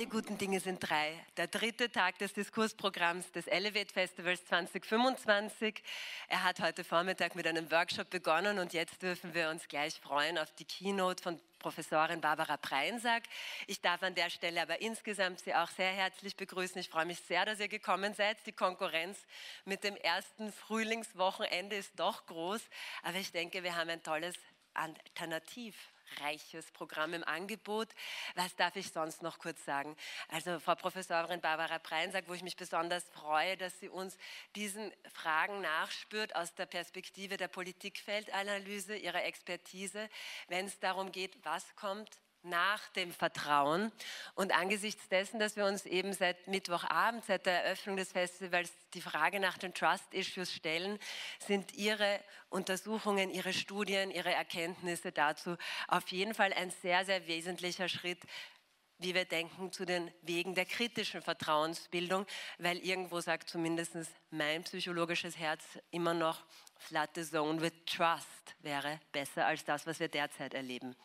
Alle guten Dinge sind drei. Der dritte Tag des Diskursprogramms des Elevate Festivals 2025. Er hat heute Vormittag mit einem Workshop begonnen und jetzt dürfen wir uns gleich freuen auf die Keynote von Professorin Barbara Preinsack. Ich darf an der Stelle aber insgesamt Sie auch sehr herzlich begrüßen. Ich freue mich sehr, dass ihr gekommen seid. Die Konkurrenz mit dem ersten Frühlingswochenende ist doch groß, aber ich denke, wir haben ein tolles alternativreiches Programm im Angebot. Was darf ich sonst noch kurz sagen? Also Frau Professorin Barbara Preinsack, wo ich mich besonders freue, dass sie uns diesen Fragen nachspürt aus der Perspektive der Politikfeldanalyse, ihrer Expertise, wenn es darum geht, was kommt nach dem Vertrauen. Und angesichts dessen, dass wir uns eben seit Mittwochabend, seit der Eröffnung des Festivals, die Frage nach den Trust-Issues stellen, sind Ihre Untersuchungen, Ihre Studien, Ihre Erkenntnisse dazu auf jeden Fall ein sehr, sehr wesentlicher Schritt, wie wir denken, zu den Wegen der kritischen Vertrauensbildung, weil irgendwo sagt zumindest mein psychologisches Herz immer noch, flood the zone with trust wäre besser als das, was wir derzeit erleben.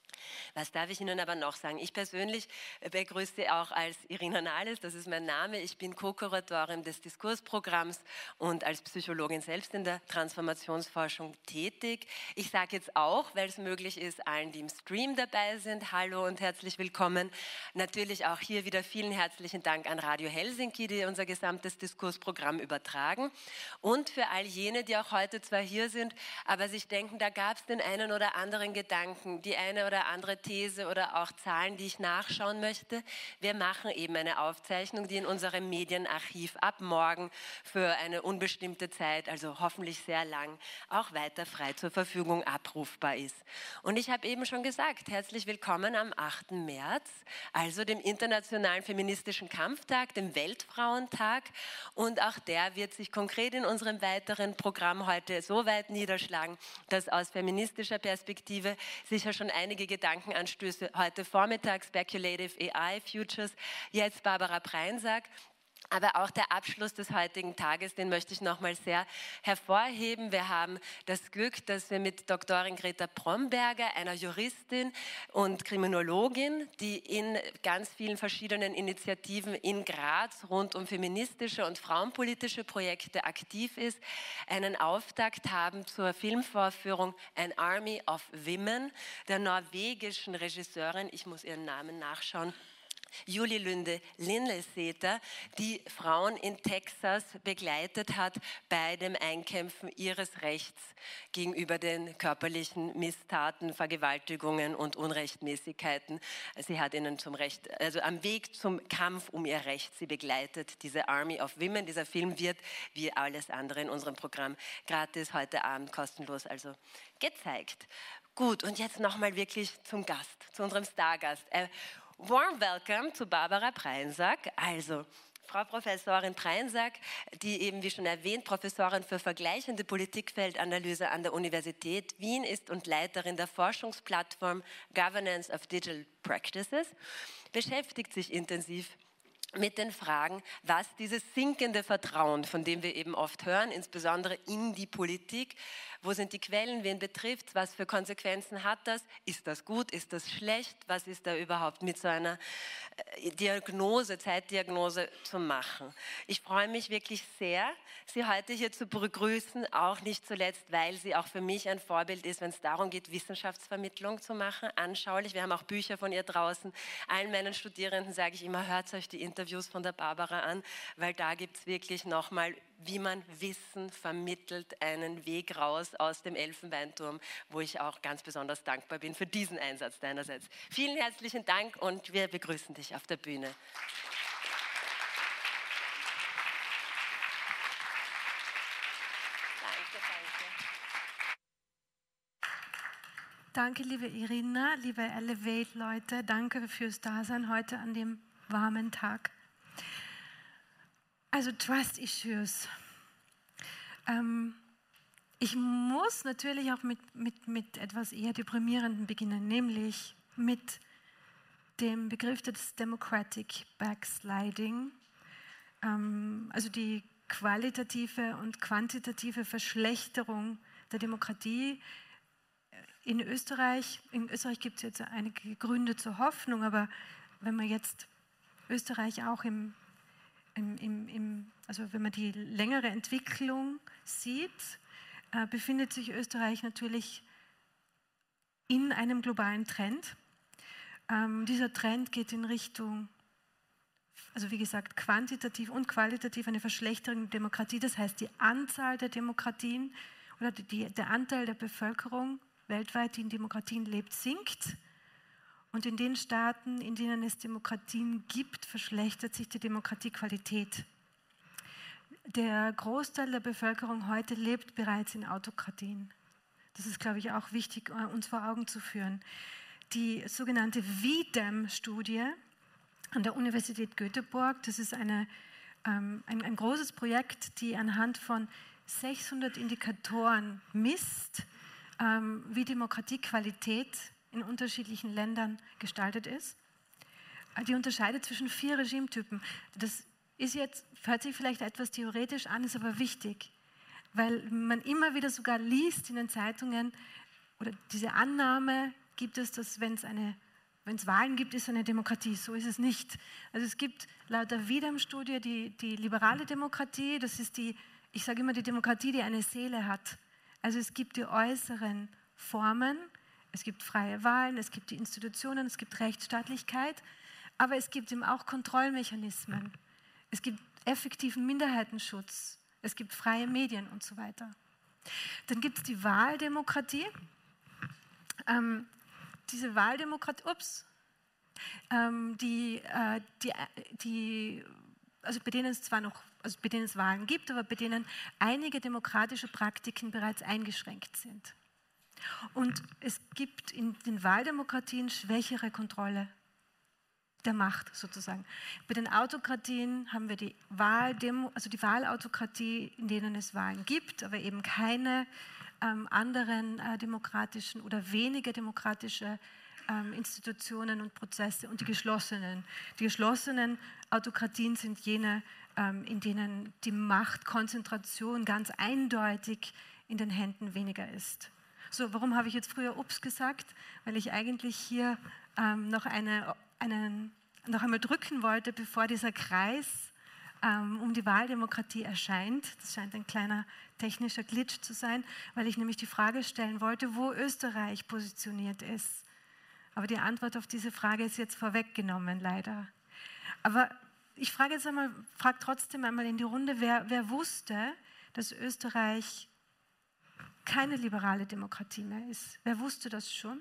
Was darf ich Ihnen aber noch sagen? Ich persönlich begrüße Sie auch als Irina Nahles, das ist mein Name. Ich bin Co-Kuratorin des Diskursprogramms und als Psychologin selbst in der Transformationsforschung tätig. Ich sage jetzt auch, weil es möglich ist, allen, die im Stream dabei sind, hallo und herzlich willkommen. Natürlich auch hier wieder vielen herzlichen Dank an Radio Helsinki, die unser gesamtes Diskursprogramm übertragen. Und für all jene, die auch heute zwar hier sind, aber sich denken, da gab es den einen oder anderen Gedanken, die eine oder andere These oder auch Zahlen, die ich nachschauen möchte. Wir machen eben eine Aufzeichnung, die in unserem Medienarchiv ab morgen für eine unbestimmte Zeit, also hoffentlich sehr lang, auch weiter frei zur Verfügung abrufbar ist. Und ich habe eben schon gesagt, herzlich willkommen am 8. März, also dem Internationalen Feministischen Kampftag, dem Weltfrauentag. Und auch der wird sich konkret in unserem weiteren Programm heute so weit niederschlagen, dass aus feministischer Perspektive sicher schon einige Gedankenanstöße heute Vormittag, Speculative AI Futures, jetzt Barbara Preinsack. Aber auch der Abschluss des heutigen Tages, den möchte ich nochmal sehr hervorheben. Wir haben das Glück, dass wir mit Doktorin Greta Bromberger, einer Juristin und Kriminologin, die in ganz vielen verschiedenen Initiativen in Graz rund um feministische und frauenpolitische Projekte aktiv ist, einen Auftakt haben zur Filmvorführung An Army of Women der norwegischen Regisseurin, ich muss ihren Namen nachschauen, Julie Lunde Linleseter, die Frauen in Texas begleitet hat bei dem Einkämpfen ihres Rechts gegenüber den körperlichen Misstaten, Vergewaltigungen und Unrechtmäßigkeiten. Sie hat ihnen zum Recht, also am Weg zum Kampf um ihr Recht, sie begleitet diese Army of Women. Dieser Film wird, wie alles andere in unserem Programm, gratis heute Abend kostenlos also gezeigt. Gut, und jetzt nochmal wirklich zum Gast, zu unserem Stargast. Warm welcome zu Barbara Preinsack. Also, Frau Professorin Preinsack, die eben, wie schon erwähnt, Professorin für vergleichende Politikfeldanalyse an der Universität Wien ist und Leiterin der Forschungsplattform Governance of Digital Practices, beschäftigt sich intensiv mit den Fragen, was dieses sinkende Vertrauen, von dem wir eben oft hören, insbesondere in die Politik, wo sind die Quellen, wen betrifft es, was für Konsequenzen hat das, ist das gut, ist das schlecht, was ist da überhaupt mit so einer Diagnose, Zeitdiagnose zu machen. Ich freue mich wirklich sehr, Sie heute hier zu begrüßen, auch nicht zuletzt, weil sie auch für mich ein Vorbild ist, wenn es darum geht, Wissenschaftsvermittlung zu machen, anschaulich. Wir haben auch Bücher von ihr draußen. Allen meinen Studierenden sage ich immer, hört euch die Interviews von der Barbara an, weil da gibt es wirklich nochmal, wie man Wissen vermittelt, einen Weg raus aus dem Elfenbeinturm, wo ich auch ganz besonders dankbar bin für diesen Einsatz deinerseits. Vielen herzlichen Dank und wir begrüßen dich auf der Bühne. Danke, liebe Irina, liebe Elevate-Leute, danke fürs Dasein heute an dem warmen Tag. Also Trust Issues. Ich muss natürlich auch mit etwas eher Deprimierendem beginnen, nämlich mit dem Begriff des Democratic Backsliding, also die qualitative und quantitative Verschlechterung der Demokratie. In Österreich gibt es jetzt einige Gründe zur Hoffnung, aber wenn man jetzt Österreich auch also wenn man die längere Entwicklung sieht, befindet sich Österreich natürlich in einem globalen Trend. Dieser Trend geht in Richtung, also wie gesagt, quantitativ und qualitativ eine Verschlechterung der Demokratie. Das heißt, die Anzahl der Demokratien oder der Anteil der Bevölkerung weltweit, die in Demokratien lebt, sinkt. Und in den Staaten, in denen es Demokratien gibt, verschlechtert sich die Demokratiequalität. Der Großteil der Bevölkerung heute lebt bereits in Autokratien. Das ist, glaube ich, auch wichtig, uns vor Augen zu führen. Die sogenannte VDEM-Studie an der Universität Göteborg, das ist ein großes Projekt, die anhand von 600 Indikatoren misst, wie Demokratiequalität in unterschiedlichen Ländern gestaltet ist. Die unterscheidet zwischen 4 Regimetypen. Das ist jetzt, hört sich vielleicht etwas theoretisch an, ist aber wichtig, weil man immer wieder sogar liest in den Zeitungen, oder diese Annahme gibt es, dass wenn es Wahlen gibt, ist es eine Demokratie. So ist es nicht. Also es gibt laut der VDEM-Studie die liberale Demokratie, das ist ich sage immer, die Demokratie, die eine Seele hat. Also es gibt die äußeren Formen, es gibt freie Wahlen, es gibt die Institutionen, es gibt Rechtsstaatlichkeit, aber es gibt eben auch Kontrollmechanismen. Es gibt effektiven Minderheitenschutz, es gibt freie Medien und so weiter. Dann gibt es die Wahldemokratie. Diese Wahldemokratie, also bei denen es Wahlen gibt, aber bei denen einige demokratische Praktiken bereits eingeschränkt sind. Und es gibt in den Wahldemokratien schwächere Kontrolle der Macht sozusagen. Bei den Autokratien haben wir die Wahlautokratie, in denen es Wahlen gibt, aber eben keine anderen demokratischen oder weniger demokratische Institutionen und Prozesse, und die geschlossenen. Die geschlossenen Autokratien sind jene, in denen die Machtkonzentration ganz eindeutig in den Händen weniger ist. So, warum habe ich jetzt früher Ups gesagt? Weil ich eigentlich hier noch einmal drücken wollte, bevor dieser Kreis um die Wahldemokratie erscheint. Das scheint ein kleiner technischer Glitch zu sein, weil ich nämlich die Frage stellen wollte, wo Österreich positioniert ist. Aber die Antwort auf diese Frage ist jetzt vorweggenommen, leider. Aber ich frage trotzdem einmal in die Runde, wer wusste, dass Österreich keine liberale Demokratie mehr ist? Wer wusste das schon?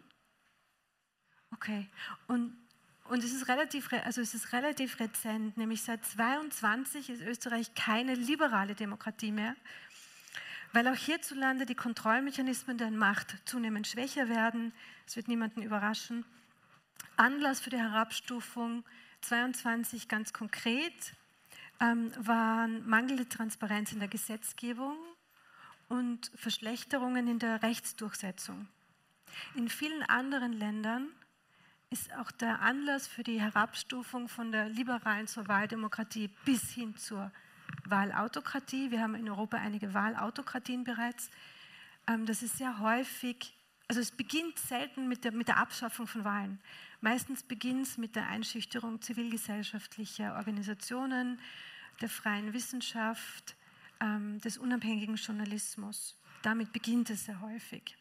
Okay. Und es ist relativ rezent, nämlich seit 2022 ist Österreich keine liberale Demokratie mehr, weil auch hierzulande die Kontrollmechanismen der Macht zunehmend schwächer werden. Es wird niemanden überraschen. Anlass für die Herabstufung 22 ganz konkret waren mangelnde Transparenz in der Gesetzgebung und Verschlechterungen in der Rechtsdurchsetzung. In vielen anderen Ländern ist auch der Anlass für die Herabstufung von der liberalen zur Wahldemokratie bis hin zur Wahlautokratie. Wir haben in Europa einige Wahlautokratien bereits. Das ist sehr häufig, also es beginnt selten mit der Abschaffung von Wahlen. Meistens beginnt es mit der Einschüchterung zivilgesellschaftlicher Organisationen, der freien Wissenschaft, des unabhängigen Journalismus. Damit beginnt es sehr häufig.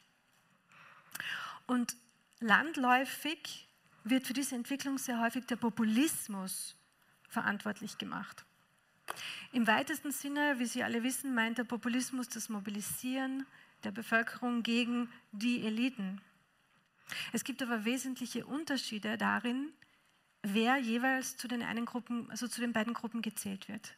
Und landläufig wird für diese Entwicklung sehr häufig der Populismus verantwortlich gemacht. Im weitesten Sinne, wie Sie alle wissen, meint der Populismus das Mobilisieren der Bevölkerung gegen die Eliten. Es gibt aber wesentliche Unterschiede darin, wer jeweils zu den beiden Gruppen gezählt wird.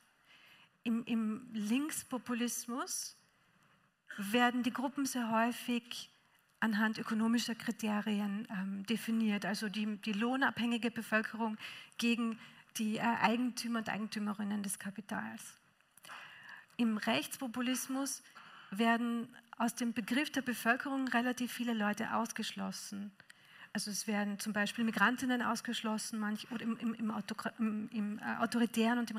Im Linkspopulismus werden die Gruppen sehr häufig anhand ökonomischer Kriterien definiert, also die lohnabhängige Bevölkerung gegen die Eigentümer und Eigentümerinnen des Kapitals. Im Rechtspopulismus werden aus dem Begriff der Bevölkerung relativ viele Leute ausgeschlossen. Also es werden zum Beispiel Migrantinnen ausgeschlossen, oder im autoritären und im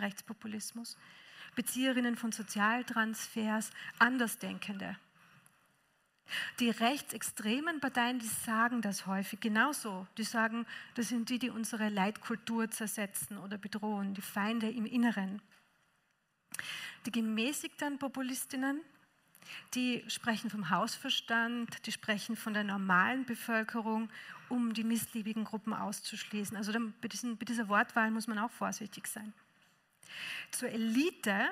Die rechtsextremen Parteien, die sagen das häufig genauso. Die sagen, das sind die unsere Leitkultur zersetzen oder bedrohen, die Feinde im Inneren. Die gemäßigten Populistinnen, die sprechen vom Hausverstand, die sprechen von der normalen Bevölkerung, um die missliebigen Gruppen auszuschließen. Also bei dieser Wortwahl muss man auch vorsichtig sein. Zur Elite,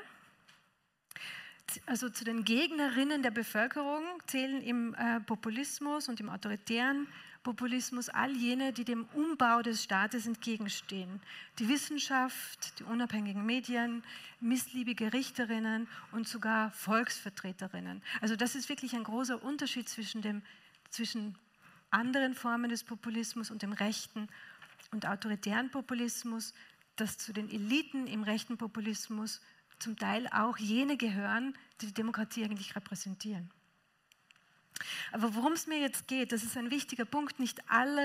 also zu den Gegnerinnen der Bevölkerung, zählen im Populismus und im autoritären Populismus all jene, die dem Umbau des Staates entgegenstehen. Die Wissenschaft, die unabhängigen Medien, missliebige Richterinnen und sogar Volksvertreterinnen. Also das ist wirklich ein großer Unterschied zwischen anderen Formen des Populismus und dem rechten und autoritären Populismus, dass zu den Eliten im rechten Populismus zum Teil auch jene gehören, die die Demokratie eigentlich repräsentieren. Aber worum es mir jetzt geht, das ist ein wichtiger Punkt, nicht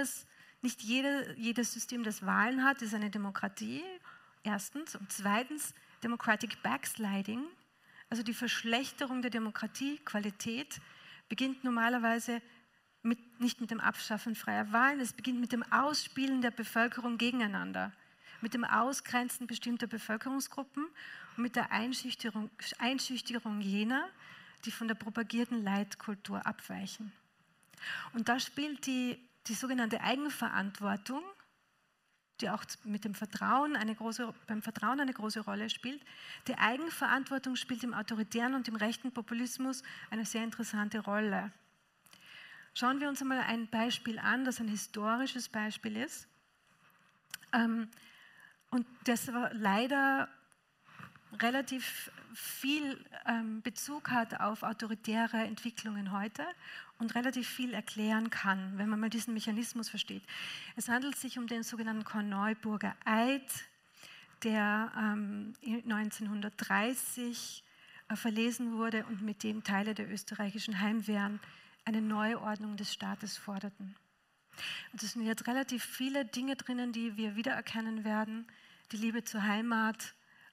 jedes System, das Wahlen hat, ist eine Demokratie, erstens. Und zweitens, Democratic Backsliding, also die Verschlechterung der Demokratiequalität, beginnt normalerweise nicht mit dem Abschaffen freier Wahlen, es beginnt mit dem Ausspielen der Bevölkerung gegeneinander, mit dem Ausgrenzen bestimmter Bevölkerungsgruppen und mit der Einschüchterung jener, die von der propagierten Leitkultur abweichen. Und da spielt die sogenannte Eigenverantwortung, die auch mit dem beim Vertrauen eine große Rolle spielt. Die Eigenverantwortung spielt im autoritären und im rechten Populismus eine sehr interessante Rolle. Schauen wir uns einmal ein Beispiel an, das ein historisches Beispiel ist und das leider relativ viel Bezug hat auf autoritäre Entwicklungen heute und relativ viel erklären kann, wenn man mal diesen Mechanismus versteht. Es handelt sich um den sogenannten Korneuburger Eid, der 1930 verlesen wurde und mit dem Teile der österreichischen Heimwehren eine Neuordnung des Staates forderten. Und es sind jetzt relativ viele Dinge drinnen, die wir wiedererkennen werden. Die Liebe zur Heimat,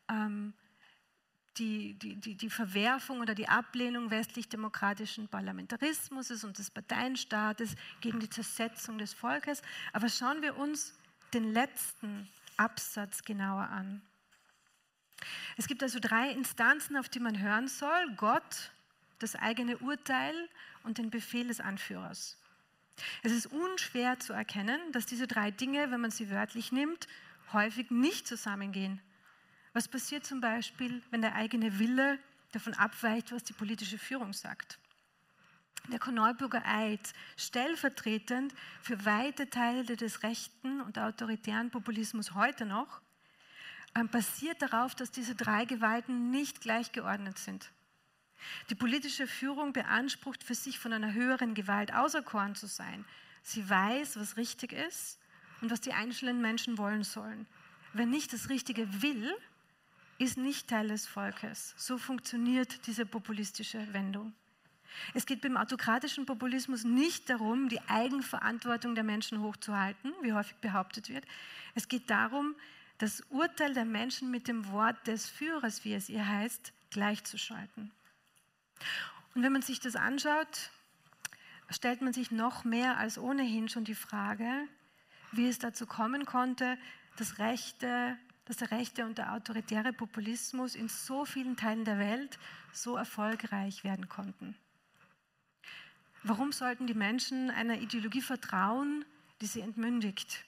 die Verwerfung oder die Ablehnung westlich-demokratischen Parlamentarismus und des Parteienstaates gegen die Zersetzung des Volkes. Aber schauen wir uns den letzten Absatz genauer an. Es gibt also 3 Instanzen, auf die man hören soll: Gott, das eigene Urteil und den Befehl des Anführers. Es ist unschwer zu erkennen, dass diese 3 Dinge, wenn man sie wörtlich nimmt, häufig nicht zusammengehen. Was passiert zum Beispiel, wenn der eigene Wille davon abweicht, was die politische Führung sagt? Der Korneuburger Eid, stellvertretend für weite Teile des rechten und autoritären Populismus heute noch, basiert darauf, dass diese 3 Gewalten nicht gleichgeordnet sind. Die politische Führung beansprucht für sich, von einer höheren Gewalt auserkoren zu sein. Sie weiß, was richtig ist und was die einzelnen Menschen wollen sollen. Wer nicht das Richtige will, ist nicht Teil des Volkes. So funktioniert diese populistische Wendung. Es geht beim autokratischen Populismus nicht darum, die Eigenverantwortung der Menschen hochzuhalten, wie häufig behauptet wird. Es geht darum, das Urteil der Menschen mit dem Wort des Führers, wie es ihr heißt, gleichzuschalten. Und wenn man sich das anschaut, stellt man sich noch mehr als ohnehin schon die Frage, wie es dazu kommen konnte, dass der rechte und der autoritäre Populismus in so vielen Teilen der Welt so erfolgreich werden konnten. Warum sollten die Menschen einer Ideologie vertrauen, die sie entmündigt?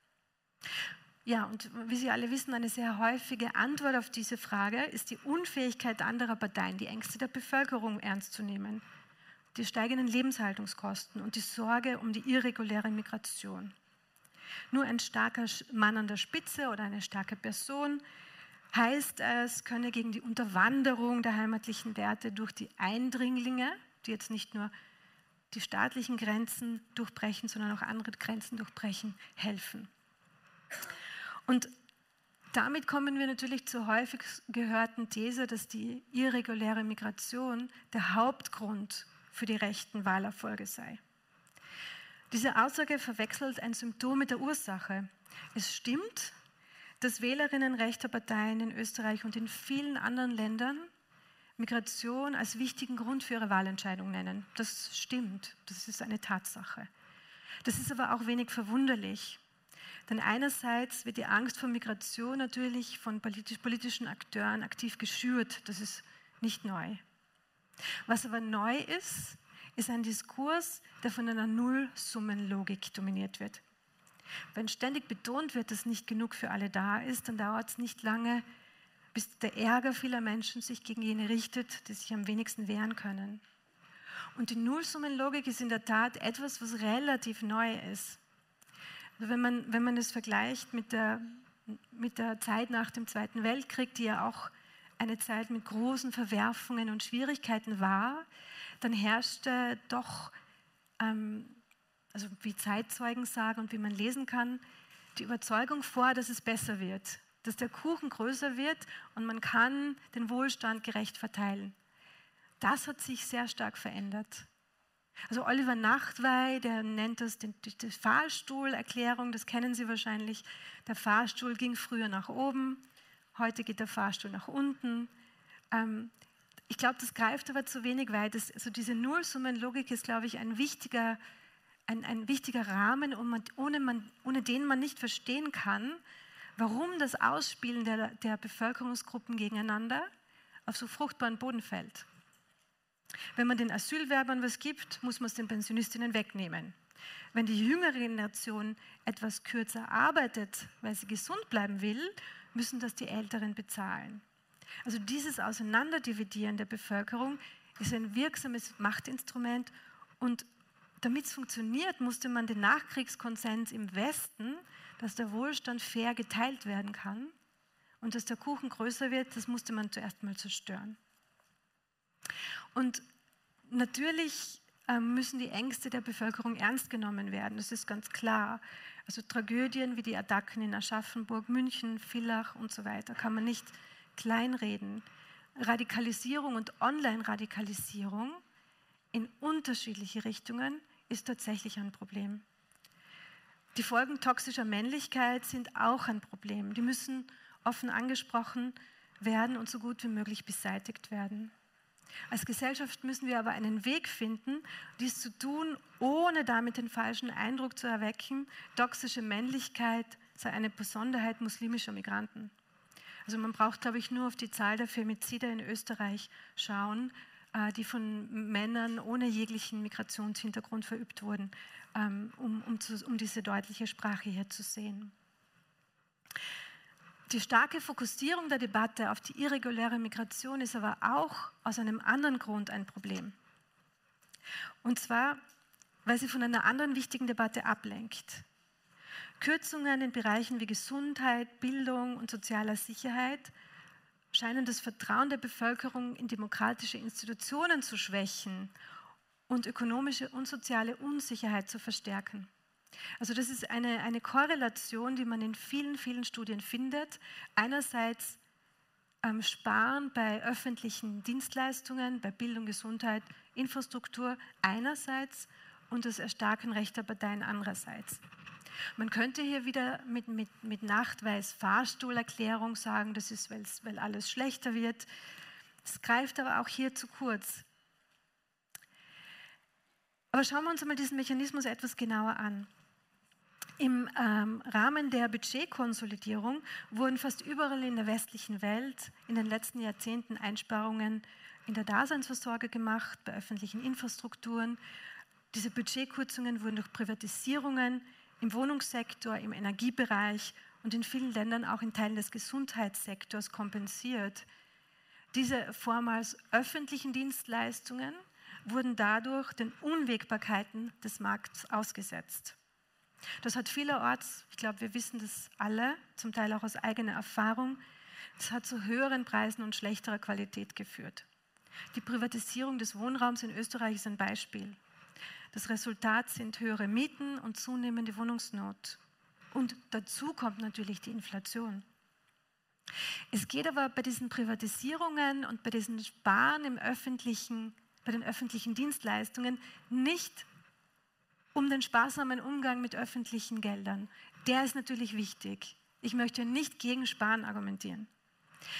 Ja, und wie Sie alle wissen, eine sehr häufige Antwort auf diese Frage ist die Unfähigkeit anderer Parteien, die Ängste der Bevölkerung ernst zu nehmen, die steigenden Lebenshaltungskosten und die Sorge um die irreguläre Migration. Nur ein starker Mann an der Spitze oder eine starke Person, heißt es, könne gegen die Unterwanderung der heimatlichen Werte durch die Eindringlinge, die jetzt nicht nur die staatlichen Grenzen durchbrechen, sondern auch andere Grenzen durchbrechen, helfen. Und damit kommen wir natürlich zur häufig gehörten These, dass die irreguläre Migration der Hauptgrund für die rechten Wahlerfolge sei. Diese Aussage verwechselt ein Symptom mit der Ursache. Es stimmt, dass Wählerinnen rechter Parteien in Österreich und in vielen anderen Ländern Migration als wichtigen Grund für ihre Wahlentscheidung nennen. Das stimmt, das ist eine Tatsache. Das ist aber auch wenig verwunderlich. Denn einerseits wird die Angst vor Migration natürlich von politischen Akteuren aktiv geschürt. Das ist nicht neu. Was aber neu ist, ist ein Diskurs, der von einer Nullsummenlogik dominiert wird. Wenn ständig betont wird, dass nicht genug für alle da ist, dann dauert es nicht lange, bis der Ärger vieler Menschen sich gegen jene richtet, die sich am wenigsten wehren können. Und die Nullsummenlogik ist in der Tat etwas, was relativ neu ist. Also wenn man es vergleicht mit der Zeit nach dem Zweiten Weltkrieg, die ja auch eine Zeit mit großen Verwerfungen und Schwierigkeiten war, dann herrschte doch, also wie Zeitzeugen sagen und wie man lesen kann, die Überzeugung vor, dass es besser wird, dass der Kuchen größer wird und man kann den Wohlstand gerecht verteilen. Das hat sich sehr stark verändert. Also Oliver Nachtwey, der nennt das die Fahrstuhlerklärung, das kennen Sie wahrscheinlich. Der Fahrstuhl ging früher nach oben, heute geht der Fahrstuhl nach unten. Ich glaube, das greift aber zu wenig weit. Also diese Nullsummenlogik ist, glaube ich, ein wichtiger Rahmen, ohne den man nicht verstehen kann, warum das Ausspielen der Bevölkerungsgruppen gegeneinander auf so fruchtbaren Boden fällt. Wenn man den Asylwerbern was gibt, muss man es den Pensionistinnen wegnehmen. Wenn die jüngere Generation etwas kürzer arbeitet, weil sie gesund bleiben will, müssen das die Älteren bezahlen. Also dieses Auseinanderdividieren der Bevölkerung ist ein wirksames Machtinstrument und damit es funktioniert, musste man den Nachkriegskonsens im Westen, dass der Wohlstand fair geteilt werden kann und dass der Kuchen größer wird, das musste man zuerst mal zerstören. Und natürlich müssen die Ängste der Bevölkerung ernst genommen werden, das ist ganz klar. Also Tragödien wie die Attacken in Aschaffenburg, München, Villach und so weiter kann man nicht kleinreden. Radikalisierung und Online-Radikalisierung in unterschiedliche Richtungen ist tatsächlich ein Problem. Die Folgen toxischer Männlichkeit sind auch ein Problem. Die müssen offen angesprochen werden und so gut wie möglich beseitigt werden. Als Gesellschaft müssen wir aber einen Weg finden, dies zu tun, ohne damit den falschen Eindruck zu erwecken, toxische Männlichkeit sei eine Besonderheit muslimischer Migranten. Also man braucht, glaube ich, nur auf die Zahl der Femizide in Österreich schauen, die von Männern ohne jeglichen Migrationshintergrund verübt wurden, um diese deutliche Sprache hier zu sehen. Die starke Fokussierung der Debatte auf die irreguläre Migration ist aber auch aus einem anderen Grund ein Problem. Und zwar, weil sie von einer anderen wichtigen Debatte ablenkt. Kürzungen in Bereichen wie Gesundheit, Bildung und sozialer Sicherheit scheinen das Vertrauen der Bevölkerung in demokratische Institutionen zu schwächen und ökonomische und soziale Unsicherheit zu verstärken. Also das ist eine Korrelation, die man in vielen, vielen Studien findet. Einerseits Sparen bei öffentlichen Dienstleistungen, bei Bildung, Gesundheit, Infrastruktur einerseits und das Erstarken rechter Parteien andererseits. Man könnte hier wieder mit Nachtweis Fahrstuhlerklärung sagen, das ist, weil alles schlechter wird. Das greift aber auch hier zu kurz. Aber schauen wir uns einmal diesen Mechanismus etwas genauer an. Im Rahmen der Budgetkonsolidierung wurden fast überall in der westlichen Welt in den letzten Jahrzehnten Einsparungen in der Daseinsvorsorge gemacht, bei öffentlichen Infrastrukturen. Diese Budgetkürzungen wurden durch Privatisierungen im Wohnungssektor, im Energiebereich und in vielen Ländern auch in Teilen des Gesundheitssektors kompensiert. Diese vormals öffentlichen Dienstleistungen wurden dadurch den Unwägbarkeiten des Markts ausgesetzt. Das hat vielerorts, ich glaube, wir wissen das alle, zum Teil auch aus eigener Erfahrung, das hat zu höheren Preisen und schlechterer Qualität geführt. Die Privatisierung des Wohnraums in Österreich ist ein Beispiel. Das Resultat sind höhere Mieten und zunehmende Wohnungsnot. Und dazu kommt natürlich die Inflation. Es geht aber bei diesen Privatisierungen und bei diesen Sparen bei den öffentlichen Dienstleistungen nicht um den sparsamen Umgang mit öffentlichen Geldern. Der ist natürlich wichtig. Ich möchte nicht gegen Sparen argumentieren.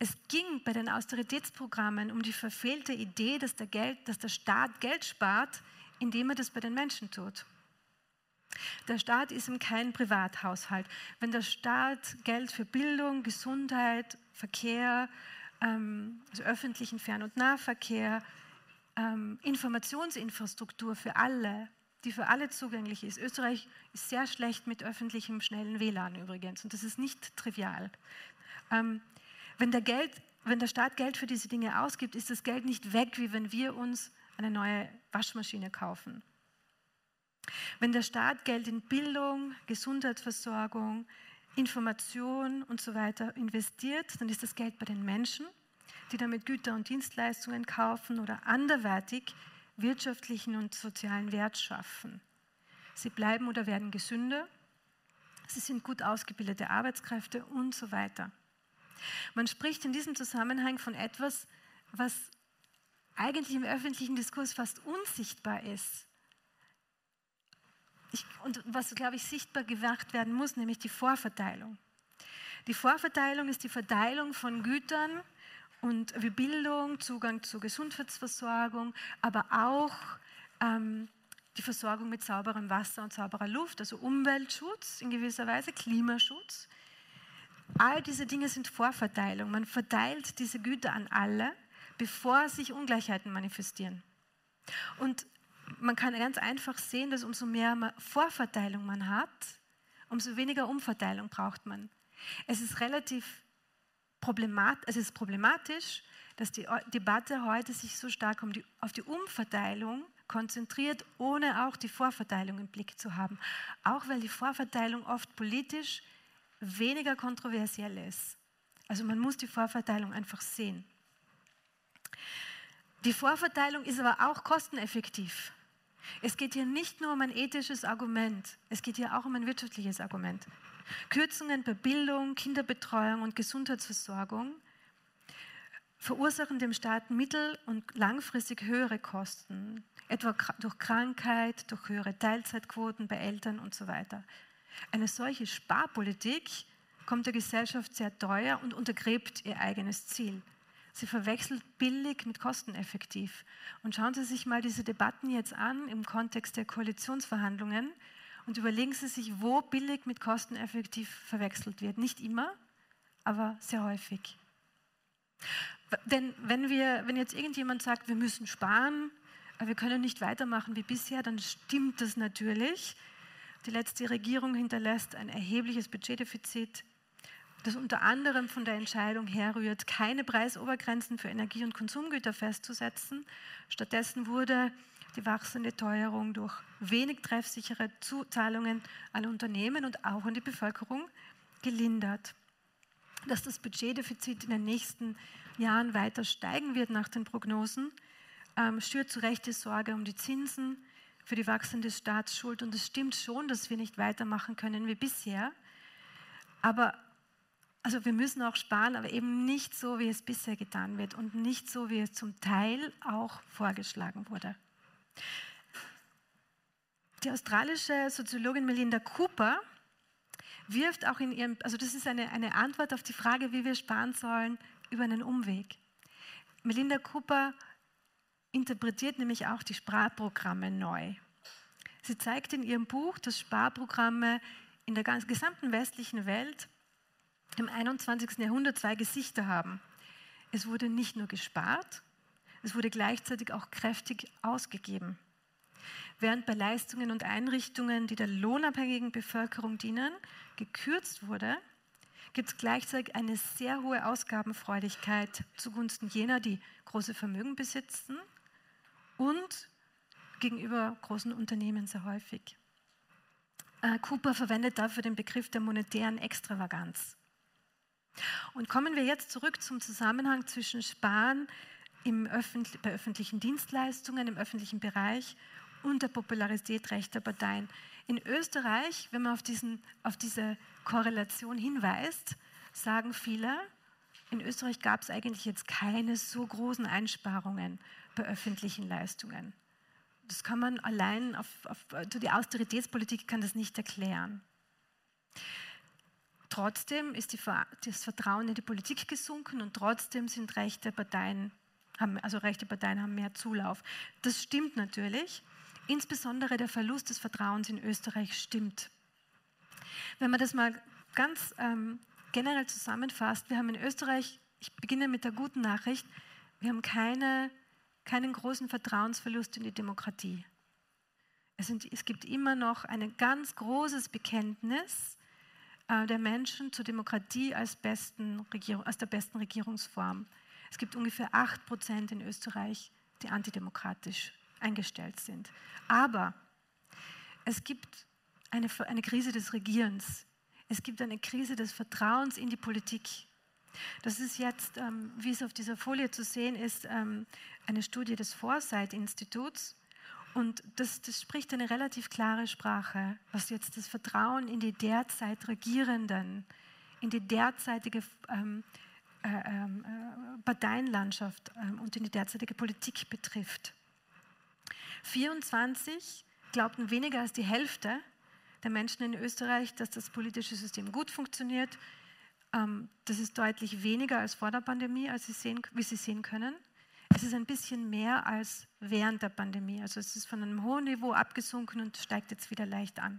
Es ging bei den Austeritätsprogrammen um die verfehlte Idee, dass der Staat Geld spart, indem er das bei den Menschen tut. Der Staat ist eben kein Privathaushalt. Wenn der Staat Geld für Bildung, Gesundheit, Verkehr, also öffentlichen Fern- und Nahverkehr, Informationsinfrastruktur für alle, die für alle zugänglich ist. Österreich ist sehr schlecht mit öffentlichem schnellen WLAN übrigens und das ist nicht trivial. Wenn der Staat Geld für diese Dinge ausgibt, ist das Geld nicht weg, wie wenn wir uns eine neue Waschmaschine kaufen. Wenn der Staat Geld in Bildung, Gesundheitsversorgung, Information und so weiter investiert, dann ist das Geld bei den Menschen, die damit Güter und Dienstleistungen kaufen oder anderweitig wirtschaftlichen und sozialen Wert schaffen. Sie bleiben oder werden gesünder, sie sind gut ausgebildete Arbeitskräfte und so weiter. Man spricht in diesem Zusammenhang von etwas, was eigentlich im öffentlichen Diskurs fast unsichtbar ist. Und was, glaube ich, sichtbar gemacht werden muss, nämlich die Vorverteilung. Die Vorverteilung ist die Verteilung von Gütern und wie Bildung, Zugang zur Gesundheitsversorgung, aber auch die Versorgung mit sauberem Wasser und sauberer Luft, also Umweltschutz in gewisser Weise, Klimaschutz. All diese Dinge sind Vorverteilung. Man verteilt diese Güter an alle, bevor sich Ungleichheiten manifestieren. Und man kann ganz einfach sehen, dass umso mehr Vorverteilung man hat, umso weniger Umverteilung braucht man. Es ist problematisch, dass die Debatte heute sich so stark auf die Umverteilung konzentriert, ohne auch die Vorverteilung im Blick zu haben. Auch weil die Vorverteilung oft politisch weniger kontroversiell ist. Also man muss die Vorverteilung einfach sehen. Die Vorverteilung ist aber auch kosteneffektiv. Es geht hier nicht nur um ein ethisches Argument, es geht hier auch um ein wirtschaftliches Argument. Kürzungen bei Bildung, Kinderbetreuung und Gesundheitsversorgung verursachen dem Staat mittel- und langfristig höhere Kosten, etwa durch Krankheit, durch höhere Teilzeitquoten bei Eltern und so weiter. Eine solche Sparpolitik kommt der Gesellschaft sehr teuer und untergräbt ihr eigenes Ziel. Sie verwechselt billig mit kosteneffektiv. Und schauen Sie sich mal diese Debatten jetzt an im Kontext der Koalitionsverhandlungen und überlegen Sie sich, wo billig mit kosteneffektiv verwechselt wird. Nicht immer, aber sehr häufig. Denn wenn jetzt irgendjemand sagt, wir müssen sparen, aber wir können nicht weitermachen wie bisher, dann stimmt das natürlich. Die letzte Regierung hinterlässt ein erhebliches Budgetdefizit, das unter anderem von der Entscheidung herrührt, keine Preisobergrenzen für Energie- und Konsumgüter festzusetzen. Stattdessen wurde die wachsende Teuerung durch wenig treffsichere Zuzahlungen an Unternehmen und auch an die Bevölkerung gelindert. Dass das Budgetdefizit in den nächsten Jahren weiter steigen wird nach den Prognosen, schürt zu Recht die Sorge um die Zinsen für die wachsende Staatsschuld. Und es stimmt schon, dass wir nicht weitermachen können wie bisher. Aber also wir müssen auch sparen, aber eben nicht so, wie es bisher getan wird und nicht so, wie es zum Teil auch vorgeschlagen wurde. Die australische Soziologin Melinda Cooper wirft auch in ihrem, also das ist eine Antwort auf die Frage, wie wir sparen sollen, über einen Umweg. Melinda Cooper interpretiert nämlich auch die Sparprogramme neu. Sie zeigt in ihrem Buch, dass Sparprogramme in der gesamten westlichen Welt im 21. Jahrhundert zwei Gesichter haben. Es wurde nicht nur gespart, es wurde gleichzeitig auch kräftig ausgegeben. Während bei Leistungen und Einrichtungen, die der lohnabhängigen Bevölkerung dienen, gekürzt wurde, gibt es gleichzeitig eine sehr hohe Ausgabenfreudigkeit zugunsten jener, die große Vermögen besitzen und gegenüber großen Unternehmen sehr häufig. Cooper verwendet dafür den Begriff der monetären Extravaganz. Und kommen wir jetzt zurück zum Zusammenhang zwischen Sparen bei öffentlichen Dienstleistungen, im öffentlichen Bereich und der Popularität rechter Parteien. In Österreich, wenn man auf diese Korrelation hinweist, sagen viele, in Österreich gab es eigentlich jetzt keine so großen Einsparungen bei öffentlichen Leistungen. Das kann man allein die Austeritätspolitik kann das nicht erklären. trotzdem ist das Vertrauen in die Politik gesunken und trotzdem sind rechte Parteien haben mehr Zulauf. Das stimmt natürlich. Insbesondere der Verlust des Vertrauens in Österreich stimmt. Wenn man das mal ganz generell zusammenfasst, wir haben in Österreich, ich beginne mit der guten Nachricht, wir haben keinen großen Vertrauensverlust in die Demokratie. Es gibt immer noch ein ganz großes Bekenntnis der Menschen zur Demokratie als der besten Regierungsform. Es gibt ungefähr 8% in Österreich, die antidemokratisch eingestellt sind. Aber es gibt eine Krise des Regierens. Es gibt eine Krise des Vertrauens in die Politik. Das ist jetzt, wie es auf dieser Folie zu sehen ist, eine Studie des Foresight-Instituts. Und das spricht eine relativ klare Sprache, was jetzt das Vertrauen in die derzeit Regierenden, in die derzeitige Parteienlandschaft und in die derzeitige Politik betrifft. 24 glaubten weniger als die Hälfte der Menschen in Österreich, dass das politische System gut funktioniert. Das ist deutlich weniger als vor der Pandemie, wie Sie sehen können. Es ist ein bisschen mehr als während der Pandemie. Also es ist von einem hohen Niveau abgesunken und steigt jetzt wieder leicht an.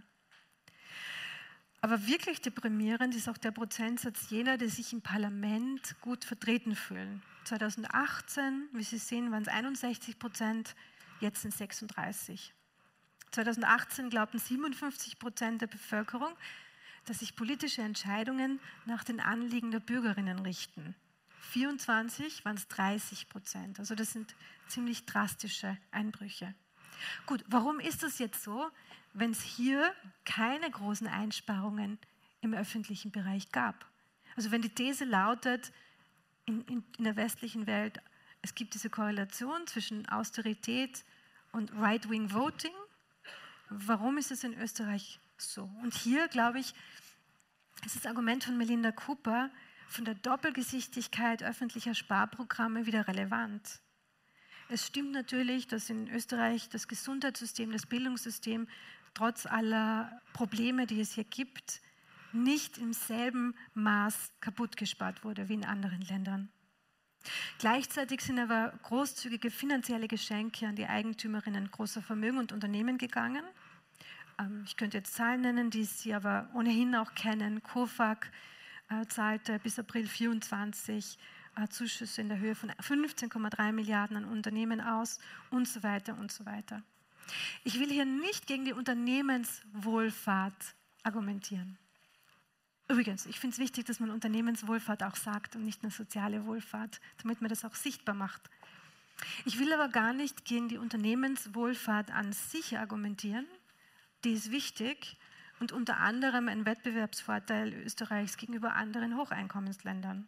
Aber wirklich deprimierend ist auch der Prozentsatz jener, die sich im Parlament gut vertreten fühlen. 2018, wie Sie sehen, waren es 61%, jetzt sind es 36%. 2018 glaubten 57% der Bevölkerung, dass sich politische Entscheidungen nach den Anliegen der Bürgerinnen richten. 24 waren es 30%. Also das sind ziemlich drastische Einbrüche. Gut, warum ist das jetzt so, wenn es hier keine großen Einsparungen im öffentlichen Bereich gab? Also wenn die These lautet, in der westlichen Welt, es gibt diese Korrelation zwischen Austerität und Right-Wing Voting, warum ist es in Österreich so? Und hier, glaube ich, ist das Argument von Melinda Cooper von der Doppelgesichtigkeit öffentlicher Sparprogramme wieder relevant. Es stimmt natürlich, dass in Österreich das Gesundheitssystem, das Bildungssystem trotz aller Probleme, die es hier gibt, nicht im selben Maß kaputt gespart wurde wie in anderen Ländern. Gleichzeitig sind aber großzügige finanzielle Geschenke an die Eigentümerinnen großer Vermögen und Unternehmen gegangen. Ich könnte jetzt Zahlen nennen, die Sie aber ohnehin auch kennen. COFAG zahlte bis April 24 Zuschüsse in der Höhe von 15,3 Milliarden an Unternehmen aus und so weiter und so weiter. Ich will hier nicht gegen die Unternehmenswohlfahrt argumentieren. Übrigens, ich finde es wichtig, dass man Unternehmenswohlfahrt auch sagt und nicht nur soziale Wohlfahrt, damit man das auch sichtbar macht. Ich will aber gar nicht gegen die Unternehmenswohlfahrt an sich argumentieren. Die ist wichtig und unter anderem ein Wettbewerbsvorteil Österreichs gegenüber anderen Hocheinkommensländern.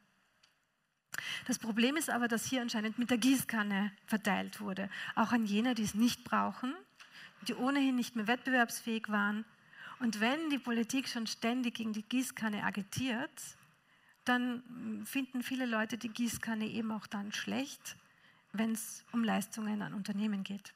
Das Problem ist aber, dass hier anscheinend mit der Gießkanne verteilt wurde. Auch an jene, die es nicht brauchen, die ohnehin nicht mehr wettbewerbsfähig waren. Und wenn die Politik schon ständig gegen die Gießkanne agitiert, dann finden viele Leute die Gießkanne eben auch dann schlecht, wenn es um Leistungen an Unternehmen geht.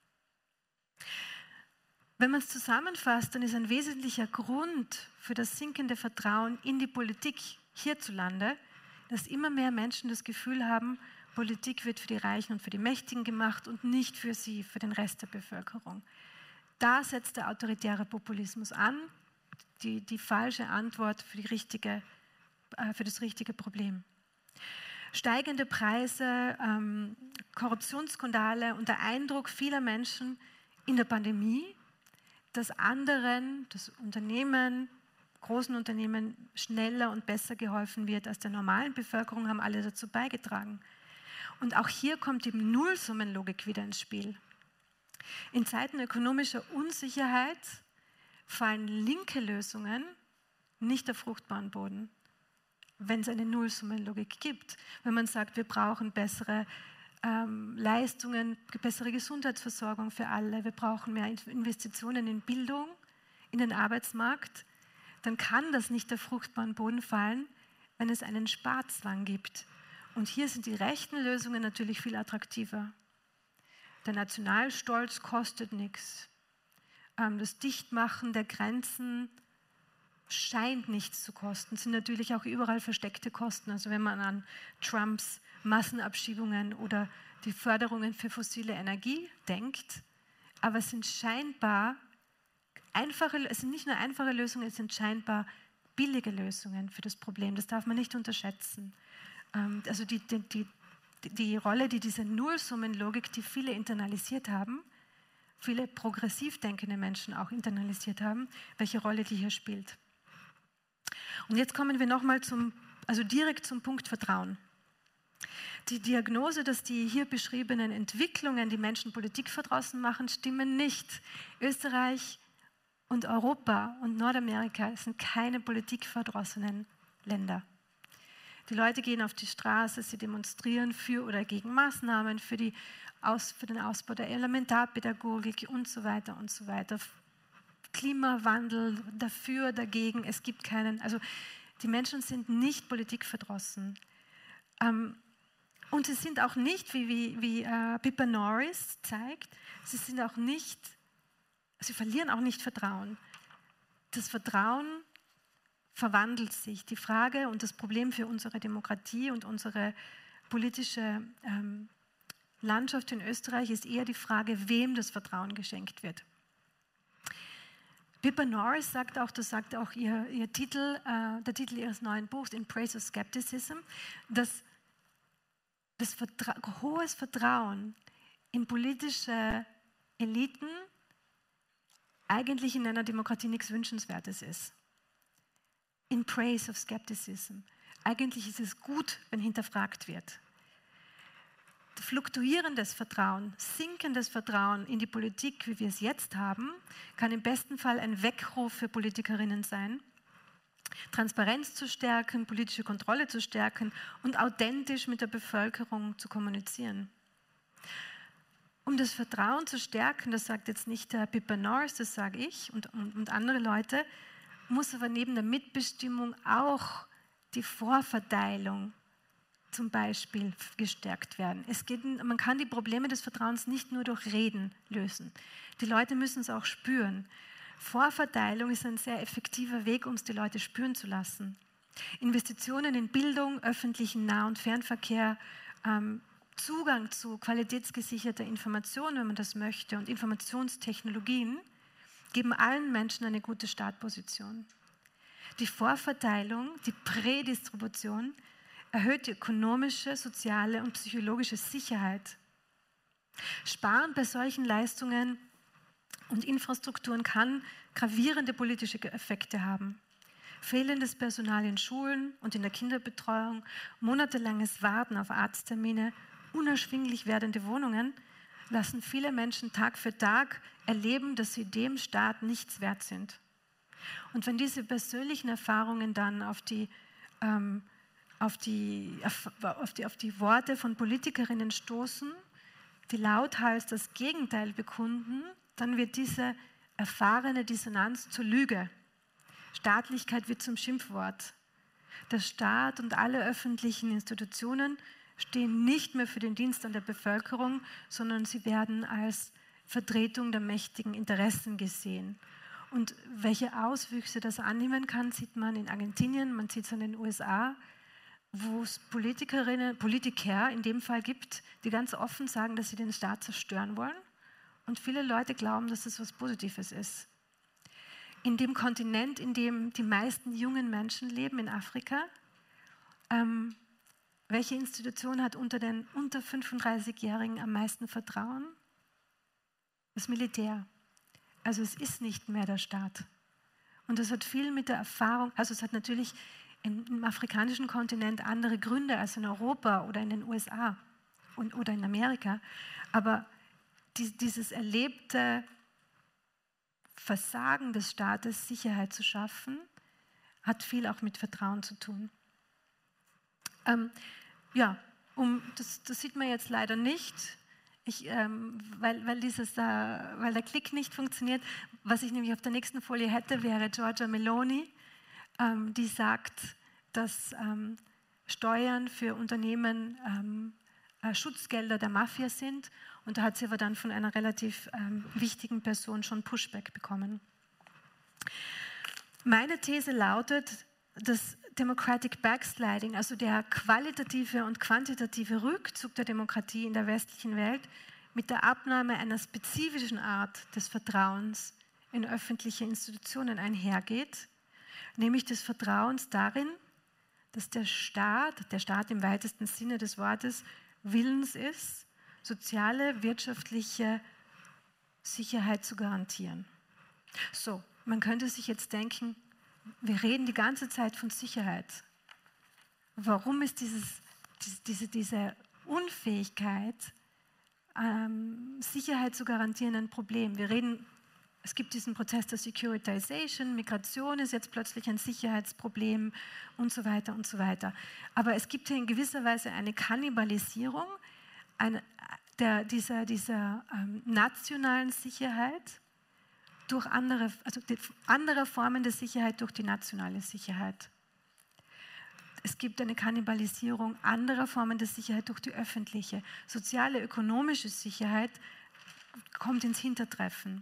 Wenn man es zusammenfasst, dann ist ein wesentlicher Grund für das sinkende Vertrauen in die Politik hierzulande, dass immer mehr Menschen das Gefühl haben, Politik wird für die Reichen und für die Mächtigen gemacht und nicht für sie, für den Rest der Bevölkerung. Da setzt der autoritäre Populismus an, die falsche Antwort für das richtige Problem. Steigende Preise, Korruptionsskandale und der Eindruck vieler Menschen in der Pandemie, dass großen Unternehmen schneller und besser geholfen wird als der normalen Bevölkerung, haben alle dazu beigetragen. Und auch hier kommt die Nullsummenlogik wieder ins Spiel. In Zeiten ökonomischer Unsicherheit fallen linke Lösungen nicht auf fruchtbaren Boden, wenn es eine Nullsummenlogik gibt. Wenn man sagt, wir brauchen bessere Leistungen, bessere Gesundheitsversorgung für alle, wir brauchen mehr Investitionen in Bildung, in den Arbeitsmarkt, dann kann das nicht auf fruchtbaren Boden fallen, wenn es einen Sparzwang gibt. Und hier sind die rechten Lösungen natürlich viel attraktiver. Der Nationalstolz kostet nichts. Das Dichtmachen der Grenzen scheint nichts zu kosten, sind natürlich auch überall versteckte Kosten. Also wenn man an Trumps Massenabschiebungen oder die Förderungen für fossile Energie denkt, aber es sind scheinbar es sind nicht nur einfache Lösungen, es sind scheinbar billige Lösungen für das Problem. Das darf man nicht unterschätzen. Also die Rolle, die diese Nullsummenlogik, die viele internalisiert haben, viele progressiv denkende Menschen auch internalisiert haben, welche Rolle die hier spielt. Und jetzt kommen wir nochmal direkt zum Punkt Vertrauen. Die Diagnose, dass die hier beschriebenen Entwicklungen, die Menschen politikverdrossen machen, stimmen nicht. Österreich und Europa und Nordamerika sind keine politikverdrossenen Länder. Die Leute gehen auf die Straße, sie demonstrieren für oder gegen Maßnahmen, für den Ausbau der Elementarpädagogik und so weiter und so weiter. Klimawandel, dafür, dagegen, es gibt keinen, also die Menschen sind nicht politikverdrossen. Und sie sind auch nicht, wie Pippa Norris zeigt, sie verlieren auch nicht Vertrauen. Das Vertrauen verwandelt sich. Die Frage und das Problem für unsere Demokratie und unsere politische Landschaft in Österreich ist eher die Frage, wem das Vertrauen geschenkt wird. Pippa Norris sagt auch, das sagt auch der Titel ihres neuen Buchs, In Praise of Skepticism, dass hohes Vertrauen in politische Eliten eigentlich in einer Demokratie nichts Wünschenswertes ist. In Praise of Skepticism. Eigentlich ist es gut, wenn hinterfragt wird. Fluktuierendes Vertrauen, sinkendes Vertrauen in die Politik, wie wir es jetzt haben, kann im besten Fall ein Weckruf für Politikerinnen sein, Transparenz zu stärken, politische Kontrolle zu stärken und authentisch mit der Bevölkerung zu kommunizieren. Um das Vertrauen zu stärken, das sagt jetzt nicht der Pippa Norris, das sage ich und andere Leute, muss aber neben der Mitbestimmung auch die Vorverteilung zum Beispiel gestärkt werden. Man kann die Probleme des Vertrauens nicht nur durch Reden lösen. Die Leute müssen es auch spüren. Vorverteilung ist ein sehr effektiver Weg, um es die Leute spüren zu lassen. Investitionen in Bildung, öffentlichen Nah- und Fernverkehr, Zugang zu qualitätsgesicherter Information, wenn man das möchte, und Informationstechnologien geben allen Menschen eine gute Startposition. Die Vorverteilung, die Prädistribution erhöht die ökonomische, soziale und psychologische Sicherheit. Sparen bei solchen Leistungen und Infrastrukturen kann gravierende politische Effekte haben. Fehlendes Personal in Schulen und in der Kinderbetreuung, monatelanges Warten auf Arzttermine, unerschwinglich werdende Wohnungen lassen viele Menschen Tag für Tag erleben, dass sie dem Staat nichts wert sind. Und wenn diese persönlichen Erfahrungen dann auf die Worte von Politikerinnen stoßen, die lauthals das Gegenteil bekunden, dann wird diese erfahrene Dissonanz zur Lüge. Staatlichkeit wird zum Schimpfwort. Der Staat und alle öffentlichen Institutionen stehen nicht mehr für den Dienst an der Bevölkerung, sondern sie werden als Vertretung der mächtigen Interessen gesehen. Und welche Auswüchse das annehmen kann, sieht man in Argentinien, man sieht es in den USA, wo es Politiker in dem Fall gibt, die ganz offen sagen, dass sie den Staat zerstören wollen. Und viele Leute glauben, dass das was Positives ist. In dem Kontinent, in dem die meisten jungen Menschen leben, in Afrika, welche Institution hat unter den unter 35-Jährigen am meisten Vertrauen? Das Militär. Also es ist nicht mehr der Staat. Und das hat viel mit der Erfahrung, also es hat natürlich im afrikanischen Kontinent andere Gründe als in Europa oder in den USA oder in Amerika. Aber dieses erlebte Versagen des Staates, Sicherheit zu schaffen, hat viel auch mit Vertrauen zu tun. Das sieht man jetzt leider nicht, weil der Klick nicht funktioniert. Was ich nämlich auf der nächsten Folie hätte, wäre Giorgia Meloni, die sagt, dass Steuern für Unternehmen Schutzgelder der Mafia sind. Und da hat sie aber dann von einer relativ wichtigen Person schon Pushback bekommen. Meine These lautet, dass Democratic Backsliding, also der qualitative und quantitative Rückzug der Demokratie in der westlichen Welt, mit der Abnahme einer spezifischen Art des Vertrauens in öffentliche Institutionen einhergeht, nämlich des Vertrauens darin, dass der Staat im weitesten Sinne des Wortes, willens ist, soziale, wirtschaftliche Sicherheit zu garantieren. So, man könnte sich jetzt denken, wir reden die ganze Zeit von Sicherheit. Warum ist diese Unfähigkeit, Sicherheit zu garantieren, ein Problem? Es gibt diesen Prozess der Securitization, Migration ist jetzt plötzlich ein Sicherheitsproblem und so weiter und so weiter. Aber es gibt hier in gewisser Weise eine Kannibalisierung dieser nationalen Sicherheit durch andere Formen der Sicherheit durch die nationale Sicherheit. Es gibt eine Kannibalisierung anderer Formen der Sicherheit durch die öffentliche. Soziale, ökonomische Sicherheit kommt ins Hintertreffen.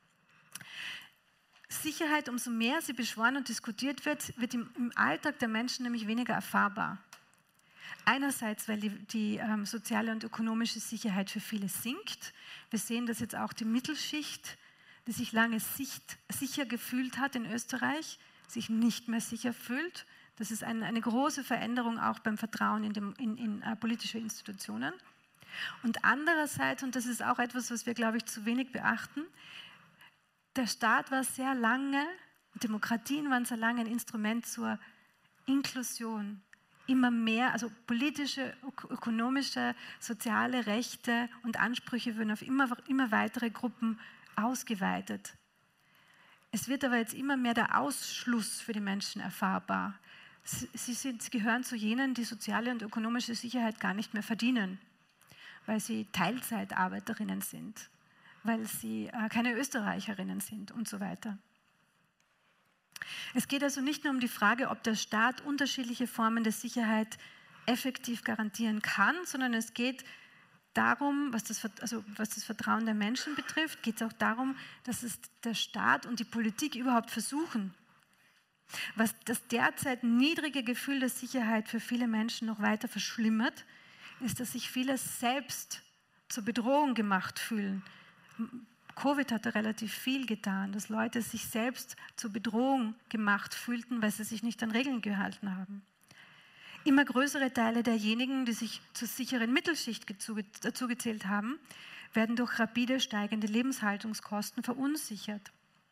Sicherheit, umso mehr sie beschworen und diskutiert wird im Alltag der Menschen nämlich weniger erfahrbar. Einerseits, weil die soziale und ökonomische Sicherheit für viele sinkt. Wir sehen, dass jetzt auch die Mittelschicht, die sich lange sicher gefühlt hat in Österreich, sich nicht mehr sicher fühlt. Das ist eine große Veränderung auch beim Vertrauen in politische Institutionen. Und andererseits, und das ist auch etwas, was wir, glaube ich, zu wenig beachten, der Staat war sehr lange, Demokratien waren sehr lange ein Instrument zur Inklusion. Immer mehr, also politische, ökonomische, soziale Rechte und Ansprüche würden auf immer weitere Gruppen ausgeweitet. Es wird aber jetzt immer mehr der Ausschluss für die Menschen erfahrbar. Sie gehören zu jenen, die soziale und ökonomische Sicherheit gar nicht mehr verdienen, weil sie Teilzeitarbeiterinnen sind, weil sie keine Österreicherinnen sind und so weiter. Es geht also nicht nur um die Frage, ob der Staat unterschiedliche Formen der Sicherheit effektiv garantieren kann, sondern es geht darum, was das Vertrauen der Menschen betrifft, geht es auch darum, dass es der Staat und die Politik überhaupt versuchen. Was das derzeit niedrige Gefühl der Sicherheit für viele Menschen noch weiter verschlimmert, ist, dass sich viele selbst zur Bedrohung gemacht fühlen. Covid hat da relativ viel getan, dass Leute sich selbst zur Bedrohung gemacht fühlten, weil sie sich nicht an Regeln gehalten haben. Immer größere Teile derjenigen, die sich zur sicheren Mittelschicht dazugezählt haben, werden durch rapide steigende Lebenshaltungskosten verunsichert.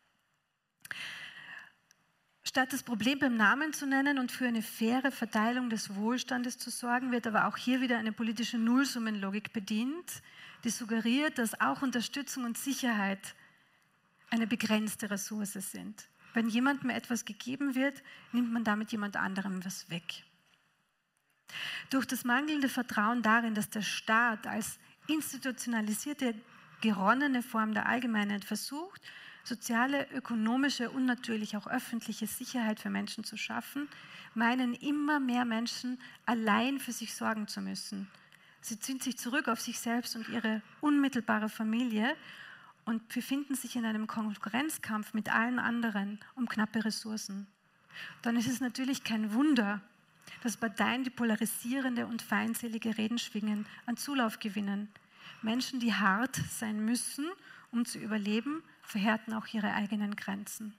Statt das Problem beim Namen zu nennen und für eine faire Verteilung des Wohlstandes zu sorgen, wird aber auch hier wieder eine politische Nullsummenlogik bedient, die suggeriert, dass auch Unterstützung und Sicherheit eine begrenzte Ressource sind. Wenn jemandem etwas gegeben wird, nimmt man damit jemand anderem was weg. Durch das mangelnde Vertrauen darin, dass der Staat als institutionalisierte, geronnene Form der Allgemeinheit versucht, soziale, ökonomische und natürlich auch öffentliche Sicherheit für Menschen zu schaffen, meinen immer mehr Menschen, allein für sich sorgen zu müssen. Sie ziehen sich zurück auf sich selbst und ihre unmittelbare Familie und befinden sich in einem Konkurrenzkampf mit allen anderen um knappe Ressourcen. Dann ist es natürlich kein Wunder, dass Parteien, die polarisierende und feindselige Reden schwingen, an Zulauf gewinnen. Menschen, die hart sein müssen, um zu überleben, verhärten auch ihre eigenen Grenzen.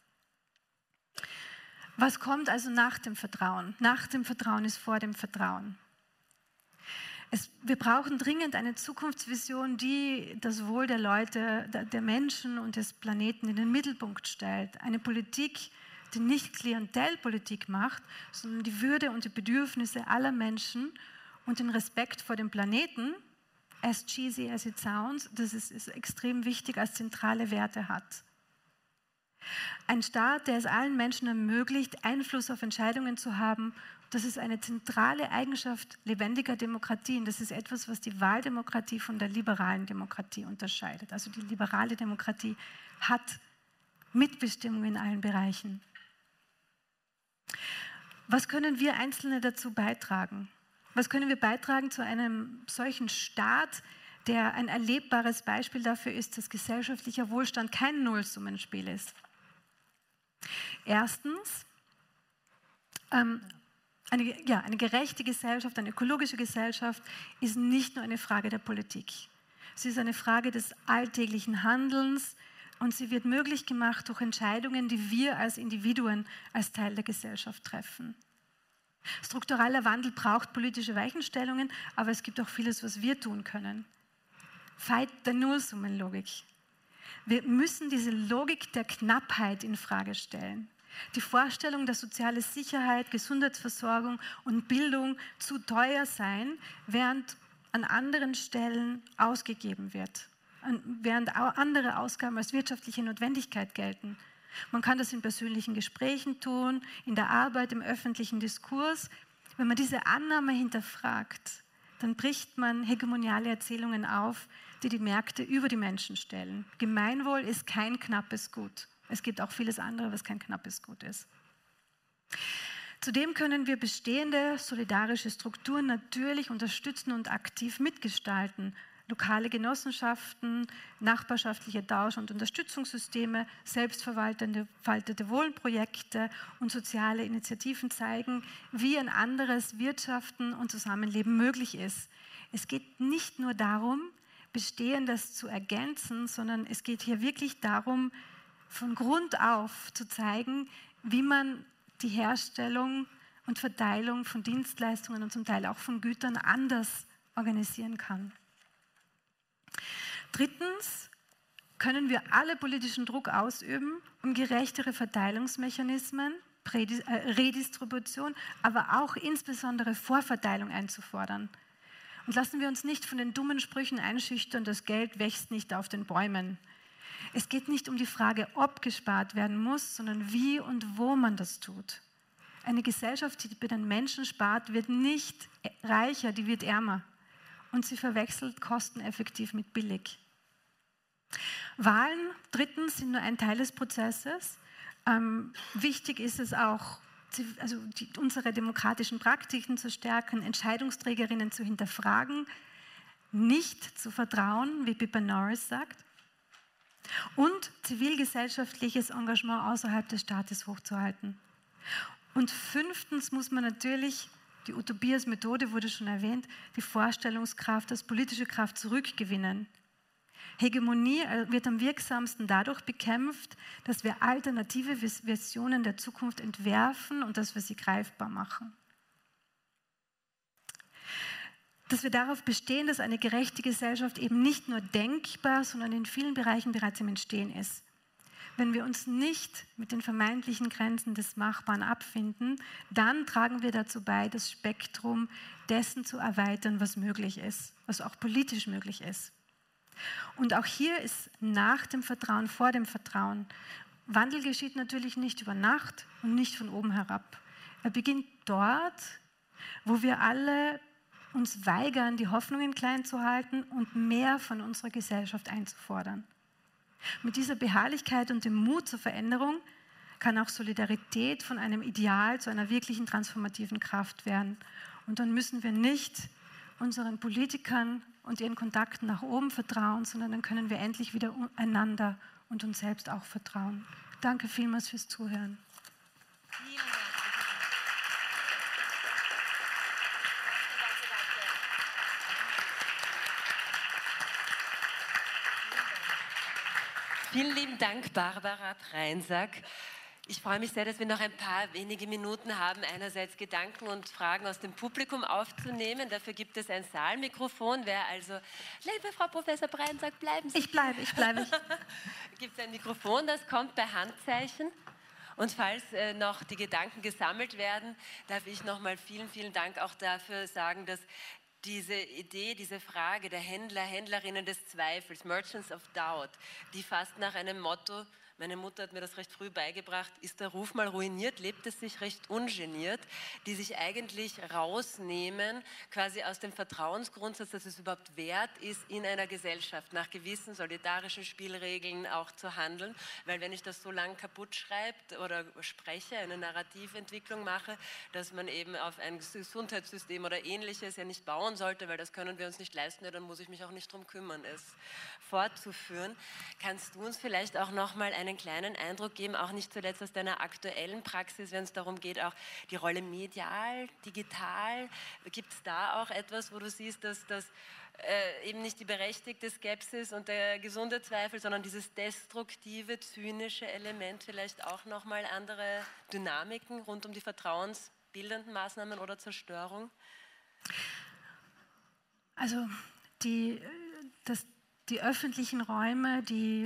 Was kommt also nach dem Vertrauen? Nach dem Vertrauen ist vor dem Vertrauen. Wir brauchen dringend eine Zukunftsvision, die das Wohl der Leute, der Menschen und des Planeten in den Mittelpunkt stellt. Eine Politik, die nicht Klientelpolitik macht, sondern die Würde und die Bedürfnisse aller Menschen und den Respekt vor dem Planeten, as cheesy as it sounds, das ist extrem wichtig, als zentrale Werte hat. Ein Staat, der es allen Menschen ermöglicht, Einfluss auf Entscheidungen zu haben, das ist eine zentrale Eigenschaft lebendiger Demokratien. Das ist etwas, was die Wahldemokratie von der liberalen Demokratie unterscheidet. Also die liberale Demokratie hat Mitbestimmung in allen Bereichen. Was können wir Einzelne dazu beitragen? Was können wir beitragen zu einem solchen Staat, der ein erlebbares Beispiel dafür ist, dass gesellschaftlicher Wohlstand kein Nullsummenspiel ist? Erstens, eine gerechte Gesellschaft, eine ökologische Gesellschaft ist nicht nur eine Frage der Politik. Sie ist eine Frage des alltäglichen Handelns und sie wird möglich gemacht durch Entscheidungen, die wir als Individuen, als Teil der Gesellschaft treffen. Struktureller Wandel braucht politische Weichenstellungen, aber es gibt auch vieles, was wir tun können. Fight der Nullsummenlogik. Wir müssen diese Logik der Knappheit in Frage stellen. Die Vorstellung, dass soziale Sicherheit, Gesundheitsversorgung und Bildung zu teuer seien, während an anderen Stellen ausgegeben wird, während andere Ausgaben als wirtschaftliche Notwendigkeit gelten. Man kann das in persönlichen Gesprächen tun, in der Arbeit, im öffentlichen Diskurs. Wenn man diese Annahme hinterfragt, dann bricht man hegemoniale Erzählungen auf, die die Märkte über die Menschen stellen. Gemeinwohl ist kein knappes Gut. Es gibt auch vieles andere, was kein knappes Gut ist. Zudem können wir bestehende solidarische Strukturen natürlich unterstützen und aktiv mitgestalten. Lokale Genossenschaften, nachbarschaftliche Tausch- und Unterstützungssysteme, selbstverwaltete Wohnprojekte und soziale Initiativen zeigen, wie ein anderes Wirtschaften und Zusammenleben möglich ist. Es geht nicht nur darum, Bestehendes zu ergänzen, sondern es geht hier wirklich darum, von Grund auf zu zeigen, wie man die Herstellung und Verteilung von Dienstleistungen und zum Teil auch von Gütern anders organisieren kann. Drittens können wir alle politischen Druck ausüben, um gerechtere Verteilungsmechanismen, Redistribution, aber auch insbesondere Vorverteilung einzufordern. Und lassen wir uns nicht von den dummen Sprüchen einschüchtern, das Geld wächst nicht auf den Bäumen. Es geht nicht um die Frage, ob gespart werden muss, sondern wie und wo man das tut. Eine Gesellschaft, die bei den Menschen spart, wird nicht reicher, die wird ärmer. Und sie verwechselt kosteneffektiv mit billig. Wahlen, drittens, sind nur ein Teil des Prozesses. Wichtig ist es auch, unsere demokratischen Praktiken zu stärken, Entscheidungsträgerinnen zu hinterfragen, nicht zu vertrauen, wie Pippa Norris sagt, und zivilgesellschaftliches Engagement außerhalb des Staates hochzuhalten. Und fünftens muss man natürlich, die Utopie als Methode wurde schon erwähnt, die Vorstellungskraft als politische Kraft zurückgewinnen. Hegemonie wird am wirksamsten dadurch bekämpft, dass wir alternative Versionen der Zukunft entwerfen und dass wir sie greifbar machen. Dass wir darauf bestehen, dass eine gerechte Gesellschaft eben nicht nur denkbar, sondern in vielen Bereichen bereits im Entstehen ist. Wenn wir uns nicht mit den vermeintlichen Grenzen des Machbaren abfinden, dann tragen wir dazu bei, das Spektrum dessen zu erweitern, was möglich ist, was auch politisch möglich ist. Und auch hier ist nach dem Vertrauen vor dem Vertrauen. Wandel geschieht natürlich nicht über Nacht und nicht von oben herab. Er beginnt dort, wo wir alle uns weigern, die Hoffnungen klein zu halten und mehr von unserer Gesellschaft einzufordern. Mit dieser Beharrlichkeit und dem Mut zur Veränderung kann auch Solidarität von einem Ideal zu einer wirklichen transformativen Kraft werden. Und dann müssen wir nicht unseren Politikern und ihren Kontakten nach oben vertrauen, sondern dann können wir endlich wieder einander und uns selbst auch vertrauen. Danke vielmals fürs Zuhören. Vielen lieben Dank, Barbara Preinsack. Ich freue mich sehr, dass wir noch ein paar wenige Minuten haben, einerseits Gedanken und Fragen aus dem Publikum aufzunehmen. Dafür gibt es ein Saalmikrofon. Wer also, liebe Frau Professor Preinsack, bleiben Sie. Ich bleibe. Gibt es ein Mikrofon, das kommt bei Handzeichen. Und falls noch die Gedanken gesammelt werden, darf ich nochmal vielen, vielen Dank auch dafür sagen, dass diese Idee, diese Frage der Händler, Händlerinnen des Zweifels, Merchants of Doubt, die fast nach einem Motto, meine Mutter hat mir das recht früh beigebracht, ist der Ruf mal ruiniert, lebt es sich recht ungeniert, die sich eigentlich rausnehmen, quasi aus dem Vertrauensgrundsatz, dass es überhaupt wert ist, in einer Gesellschaft nach gewissen solidarischen Spielregeln auch zu handeln, weil wenn ich das so lang kaputt schreibe oder spreche, eine Narrativentwicklung mache, dass man eben auf ein Gesundheitssystem oder Ähnliches ja nicht bauen sollte, weil das können wir uns nicht leisten, ja, dann muss ich mich auch nicht darum kümmern, es fortzuführen. Kannst du uns vielleicht auch nochmal einen kleinen Eindruck geben, auch nicht zuletzt aus deiner aktuellen Praxis, wenn es darum geht, auch die Rolle medial, digital. Gibt es da auch etwas, wo du siehst, dass das eben nicht die berechtigte Skepsis und der gesunde Zweifel, sondern dieses destruktive, zynische Element vielleicht auch nochmal andere Dynamiken rund um die vertrauensbildenden Maßnahmen oder Zerstörung? Also die öffentlichen Räume,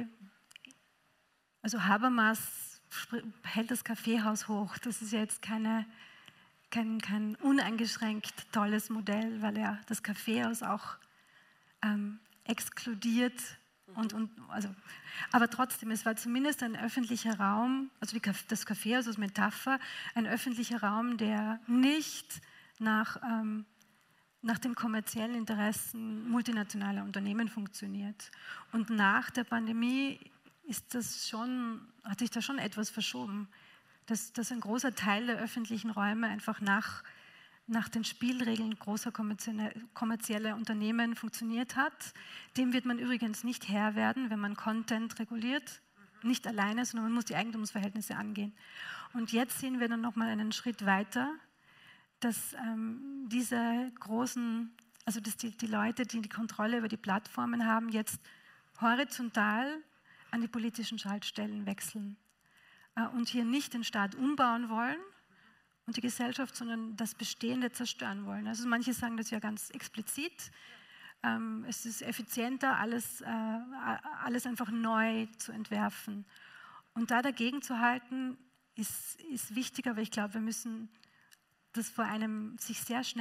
also Habermas hält das Kaffeehaus hoch. Das ist ja jetzt kein uneingeschränkt tolles Modell, weil er das Kaffeehaus auch exkludiert. Aber trotzdem, es war zumindest ein öffentlicher Raum, also das Kaffeehaus als Metapher, ein öffentlicher Raum, der nicht nach den kommerziellen Interessen multinationaler Unternehmen funktioniert. Und nach der Pandemie hat sich da schon etwas verschoben, dass ein großer Teil der öffentlichen Räume einfach nach den Spielregeln großer kommerzieller Unternehmen funktioniert hat. Dem wird man übrigens nicht Herr werden, wenn man Content reguliert. Nicht alleine, sondern man muss die Eigentumsverhältnisse angehen. Und jetzt sehen wir dann nochmal einen Schritt weiter, dass diese großen, also dass die Leute, die die Kontrolle über die Plattformen haben, jetzt horizontal an die politischen Schaltstellen wechseln und hier nicht den Staat umbauen wollen und die Gesellschaft, sondern das Bestehende zerstören wollen. Also manche sagen das ja ganz explizit. Es ist effizienter, alles einfach neu zu entwerfen. Und da dagegen zu halten, ist wichtig, aber ich glaube, wir müssen das vor einem sich von einer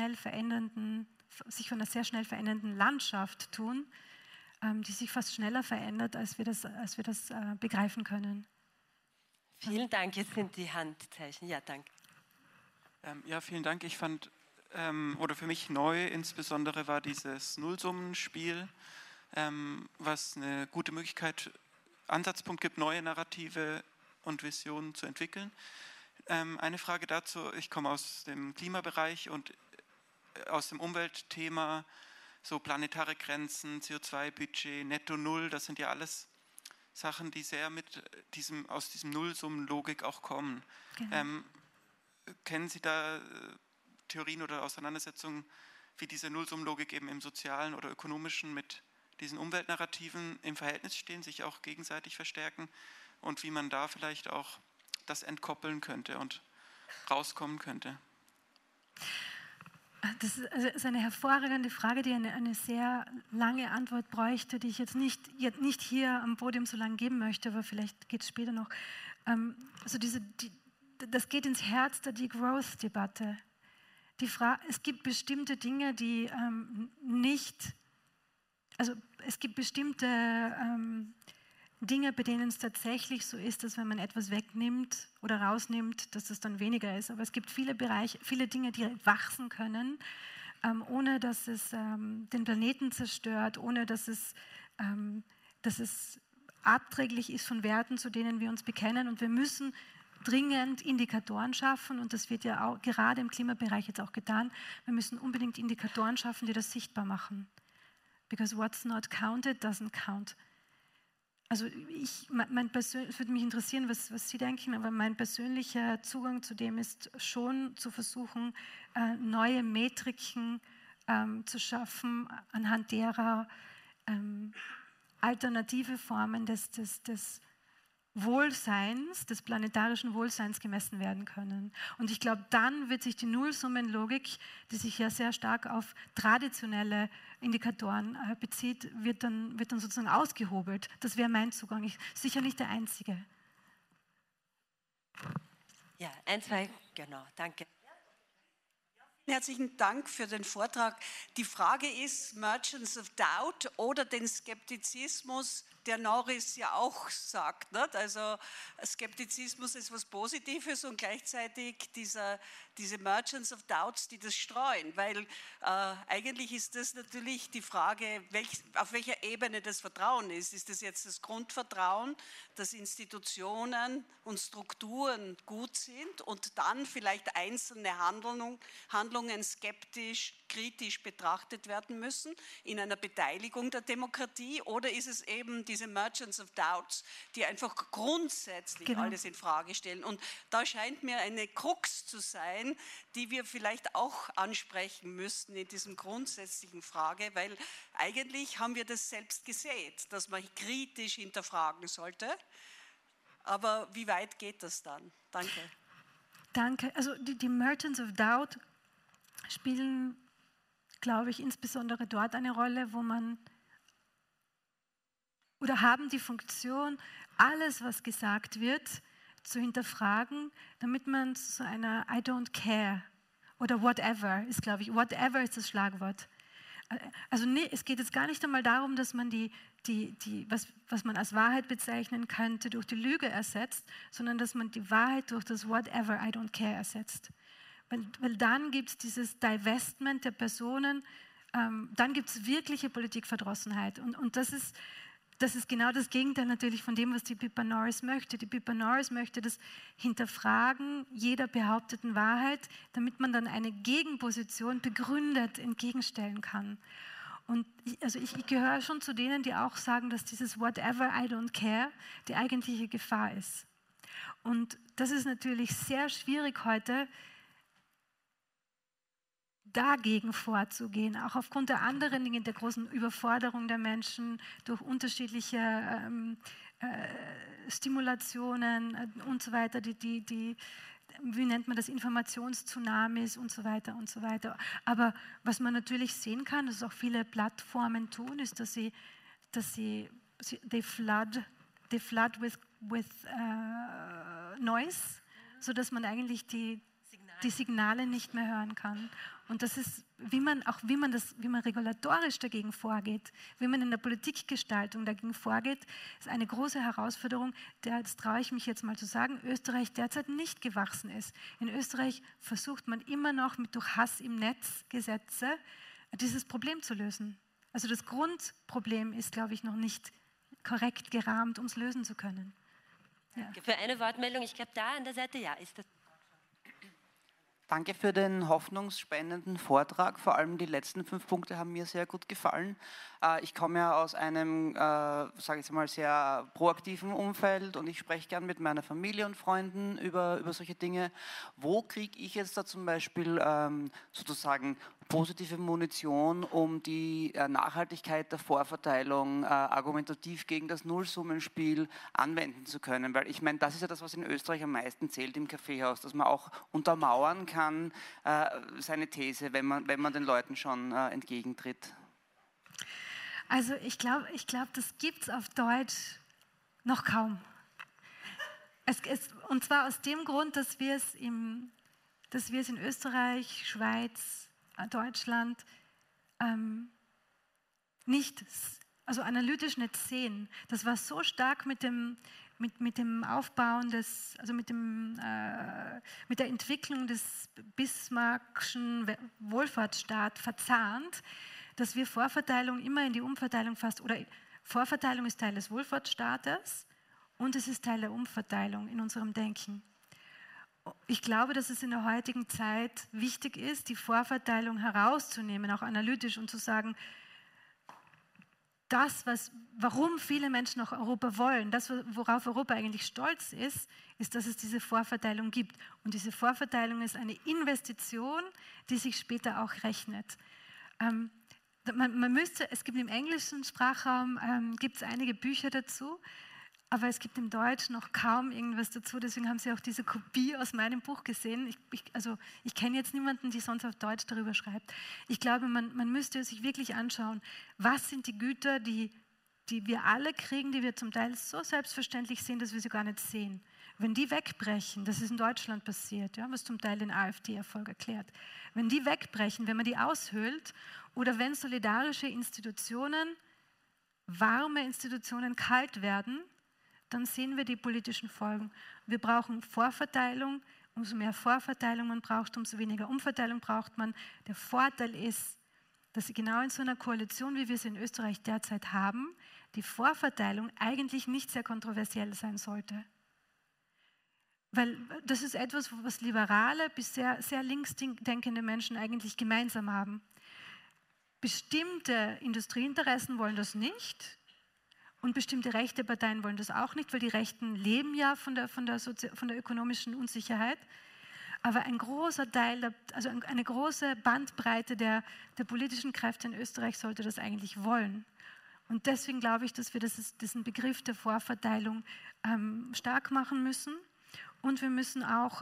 sehr schnell verändernden Landschaft tun, die sich fast schneller verändert, als wir das begreifen können. Vielen Dank. Jetzt sind die Handzeichen. Ja, danke. Ja, vielen Dank. Ich fand, oder für mich neu insbesondere war dieses Nullsummenspiel, was eine gute Möglichkeit, Ansatzpunkt gibt, neue Narrative und Visionen zu entwickeln. Eine Frage dazu, ich komme aus dem Klimabereich und aus dem Umweltthema, so planetare Grenzen, CO2-Budget, Netto Null, das sind ja alles Sachen, die sehr aus diesem Nullsummenlogik auch kommen. Genau. Kennen Sie da Theorien oder Auseinandersetzungen, wie diese Nullsummenlogik eben im sozialen oder ökonomischen mit diesen Umweltnarrativen im Verhältnis stehen, sich auch gegenseitig verstärken und wie man da vielleicht auch das entkoppeln könnte und rauskommen könnte? Das ist eine hervorragende Frage, die eine sehr lange Antwort bräuchte, die ich jetzt nicht hier am Podium so lange geben möchte, aber vielleicht geht es später noch. Also das geht ins Herz der Degrowth-Debatte. Es gibt bestimmte Dinge, die es gibt bestimmte Dinge, bei denen es tatsächlich so ist, dass wenn man etwas wegnimmt oder rausnimmt, dass es dann weniger ist. Aber es gibt viele Dinge, die wachsen können, ohne dass es den Planeten zerstört, ohne dass es abträglich ist von Werten, zu denen wir uns bekennen. Und wir müssen dringend Indikatoren schaffen, und das wird ja auch gerade im Klimabereich jetzt auch getan. Wir müssen unbedingt Indikatoren schaffen, die das sichtbar machen. Because what's not counted doesn't count. Also es würde mich interessieren, was Sie denken, aber mein persönlicher Zugang zu dem ist schon zu versuchen, neue Metriken zu schaffen, anhand derer alternative Formen des Wohlseins, des planetarischen Wohlseins gemessen werden können. Und ich glaube, dann wird sich die Nullsummenlogik, die sich ja sehr stark auf traditionelle Indikatoren bezieht, wird dann sozusagen ausgehobelt. Das wäre mein Zugang. Sicher nicht der einzige. Ja, genau, danke. Herzlichen Dank für den Vortrag. Die Frage ist, Merchants of Doubt oder den Skeptizismus, der Norris ja auch sagt. Nicht? Also Skeptizismus ist was Positives und gleichzeitig diese Merchants of Doubts, die das streuen. Weil eigentlich ist das natürlich die Frage, auf welcher Ebene das Vertrauen ist. Ist das jetzt das Grundvertrauen, dass Institutionen und Strukturen gut sind und dann vielleicht einzelne Handlungen skeptisch, kritisch betrachtet werden müssen in einer Beteiligung der Demokratie? Oder ist es eben die diese Merchants of Doubts, die einfach grundsätzlich alles in Frage stellen. Und da scheint mir eine Krux zu sein, die wir vielleicht auch ansprechen müssten in diesem grundsätzlichen Frage, weil eigentlich haben wir das selbst gesät, dass man kritisch hinterfragen sollte. Aber wie weit geht das dann? Danke. Danke. Also die Merchants of Doubt spielen, glaube ich, insbesondere dort eine Rolle, wo man oder haben die Funktion, alles, was gesagt wird, zu hinterfragen, damit man zu so einer I don't care oder whatever ist, glaube ich, whatever ist das Schlagwort. Also nee, es geht jetzt gar nicht einmal darum, dass man was man als Wahrheit bezeichnen könnte, durch die Lüge ersetzt, sondern dass man die Wahrheit durch das whatever, I don't care ersetzt. Weil dann gibt es dieses Divestment der Personen, dann gibt es wirkliche Politikverdrossenheit. Und das ist genau das Gegenteil natürlich von dem, was die Pippa Norris möchte. Die Pippa Norris möchte das Hinterfragen jeder behaupteten Wahrheit, damit man dann eine Gegenposition begründet entgegenstellen kann. Und ich gehöre schon zu denen, die auch sagen, dass dieses whatever, I don't care die eigentliche Gefahr ist. Und das ist natürlich sehr schwierig heute, dagegen vorzugehen, auch aufgrund der anderen Dinge, der großen Überforderung der Menschen durch unterschiedliche Stimulationen und so weiter, wie nennt man das, Informationstsunamis und so weiter und so weiter. Aber was man natürlich sehen kann, dass auch viele Plattformen tun, ist, dass sie they flood with noise, sodass man eigentlich die Signale nicht mehr hören kann. Und das ist, wie man regulatorisch dagegen vorgeht, wie man in der Politikgestaltung dagegen vorgeht, ist eine große Herausforderung, der, das traue ich mich jetzt mal zu sagen, Österreich derzeit nicht gewachsen ist. In Österreich versucht man immer noch durch Hass im Netz Gesetze dieses Problem zu lösen. Also das Grundproblem ist, glaube ich, noch nicht korrekt gerahmt, um es lösen zu können. Ja. Für eine Wortmeldung, ich glaube, da an der Seite, ja, ist das. Danke für den hoffnungsspendenden Vortrag. Vor allem die letzten 5 Punkte haben mir sehr gut gefallen. Ich komme ja aus einem, sage ich mal, sehr proaktiven Umfeld und ich spreche gern mit meiner Familie und Freunden über solche Dinge. Wo kriege ich jetzt da zum Beispiel sozusagen positive Munition, um die Nachhaltigkeit der Vorverteilung argumentativ gegen das Nullsummenspiel anwenden zu können? Weil ich meine, das ist ja das, was in Österreich am meisten zählt im Kaffeehaus, dass man auch untermauern kann, seine These, wenn man den Leuten schon entgegentritt. Also ich glaube, das gibt es auf Deutsch noch kaum. Und zwar aus dem Grund, dass wir es in Österreich, Schweiz, Deutschland nicht, also analytisch nicht sehen. Das war so stark mit dem Aufbauen mit der Entwicklung des Bismarckschen Wohlfahrtsstaats verzahnt, dass wir Vorverteilung immer in die Umverteilung Vorverteilung ist Teil des Wohlfahrtsstaates und es ist Teil der Umverteilung in unserem Denken. Ich glaube, dass es in der heutigen Zeit wichtig ist, die Vorverteilung herauszunehmen, auch analytisch und zu sagen, warum viele Menschen nach Europa wollen, das, worauf Europa eigentlich stolz ist, dass es diese Vorverteilung gibt. Und diese Vorverteilung ist eine Investition, die sich später auch rechnet. Es gibt im englischen Sprachraum einige Bücher dazu, aber es gibt im Deutschen noch kaum irgendwas dazu, deswegen haben Sie auch diese Kopie aus meinem Buch gesehen. Ich kenne jetzt niemanden, der sonst auf Deutsch darüber schreibt. Ich glaube, man müsste sich wirklich anschauen, was sind die Güter, die wir alle kriegen, die wir zum Teil so selbstverständlich sehen, dass wir sie gar nicht sehen. Wenn die wegbrechen, das ist in Deutschland passiert, ja, was zum Teil den AfD-Erfolg erklärt, wenn die wegbrechen, wenn man die aushöhlt oder wenn solidarische Institutionen, warme Institutionen kalt werden, dann sehen wir die politischen Folgen. Wir brauchen Vorverteilung. Umso mehr Vorverteilung man braucht, umso weniger Umverteilung braucht man. Der Vorteil ist, dass genau in so einer Koalition, wie wir es in Österreich derzeit haben, die Vorverteilung eigentlich nicht sehr kontroversiell sein sollte. Weil das ist etwas, was liberale bis sehr, sehr links denkende Menschen eigentlich gemeinsam haben. Bestimmte Industrieinteressen wollen das nicht. Und bestimmte rechte Parteien wollen das auch nicht, weil die Rechten leben ja von der ökonomischen Unsicherheit. Aber ein großer Teil, also eine große Bandbreite der politischen Kräfte in Österreich sollte das eigentlich wollen. Und deswegen glaube ich, dass wir diesen Begriff der Vorverteilung stark machen müssen. Und wir müssen auch,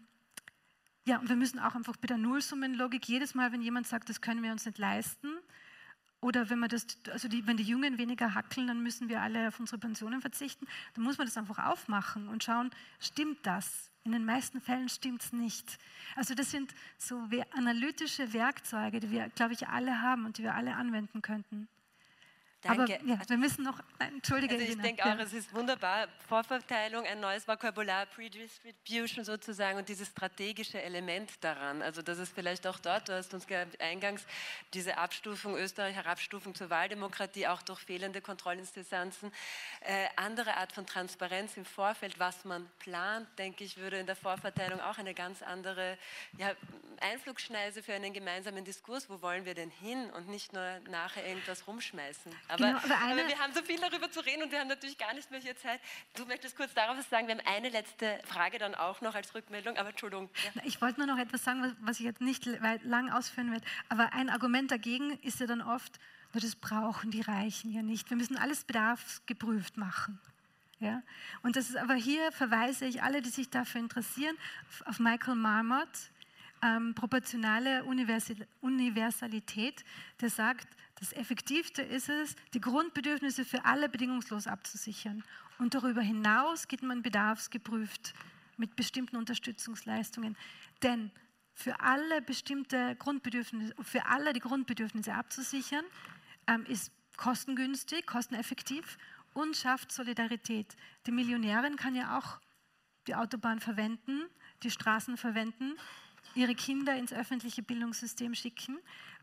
einfach bei der Nullsummenlogik, jedes Mal, wenn jemand sagt, das können wir uns nicht leisten, oder wenn die Jungen weniger hackeln, dann müssen wir alle auf unsere Pensionen verzichten, dann muss man das einfach aufmachen und schauen, stimmt das? In den meisten Fällen stimmt es nicht. Also das sind so analytische Werkzeuge, die wir, glaube ich, alle haben und die wir alle anwenden könnten. Danke. Aber ja, wir müssen noch, entschuldige. Also ich denke auch, es ist wunderbar, Vorverteilung, ein neues Vokabular, Predistribution sozusagen und dieses strategische Element daran. Also das ist vielleicht auch dort, du hast uns eingangs diese Abstufung Österreich, Herabstufung zur Wahldemokratie, auch durch fehlende Kontrollinstanzen, andere Art von Transparenz im Vorfeld, was man plant, denke ich, würde in der Vorverteilung auch eine ganz andere Einflugschneise für einen gemeinsamen Diskurs, wo wollen wir denn hin und nicht nur nachher irgendwas rumschmeißen. Aber wir haben so viel darüber zu reden und wir haben natürlich gar nicht mehr hier Zeit. Du möchtest kurz darauf was sagen. Wir haben eine letzte Frage dann auch noch als Rückmeldung, aber Entschuldigung. Ja. Ich wollte nur noch etwas sagen, was ich jetzt nicht lang ausführen werde. Aber ein Argument dagegen ist ja dann oft, das brauchen die Reichen ja nicht. Wir müssen alles bedarfsgeprüft machen. Ja? Und das ist aber hier, verweise ich alle, die sich dafür interessieren, auf Michael Marmot, proportionale Universalität, der sagt, das Effektivste ist es, die Grundbedürfnisse für alle bedingungslos abzusichern. Und darüber hinaus geht man bedarfsgeprüft mit bestimmten Unterstützungsleistungen. Denn für alle die Grundbedürfnisse abzusichern, ist kostengünstig, kosteneffektiv und schafft Solidarität. Die Millionärin kann ja auch die Autobahn verwenden, die Straßen verwenden, ihre Kinder ins öffentliche Bildungssystem schicken.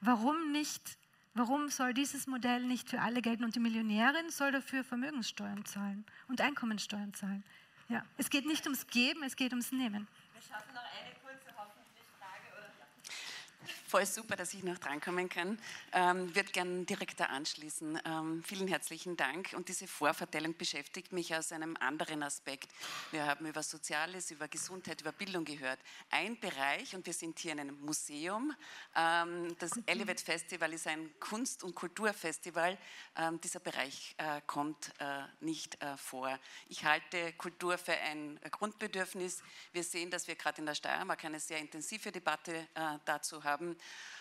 Warum soll dieses Modell nicht für alle gelten und die Millionärin soll dafür Vermögenssteuern zahlen und Einkommensteuern zahlen? Ja, es geht nicht ums Geben, es geht ums Nehmen. Wir schaffen noch eine kurze, hoffentlich Frage. Oder? Voll super, dass ich noch drankommen kann. Würde gerne direkt da anschließen. Vielen herzlichen Dank. Und diese Vorverteilung beschäftigt mich aus einem anderen Aspekt. Wir haben über Soziales, über Gesundheit, über Bildung gehört. Ein Bereich, und wir sind hier in einem Museum, das Elevate Festival ist ein Kunst- und Kulturfestival. Dieser Bereich kommt nicht vor. Ich halte Kultur für ein Grundbedürfnis. Wir sehen, dass wir gerade in der Steiermark eine sehr intensive Debatte dazu haben.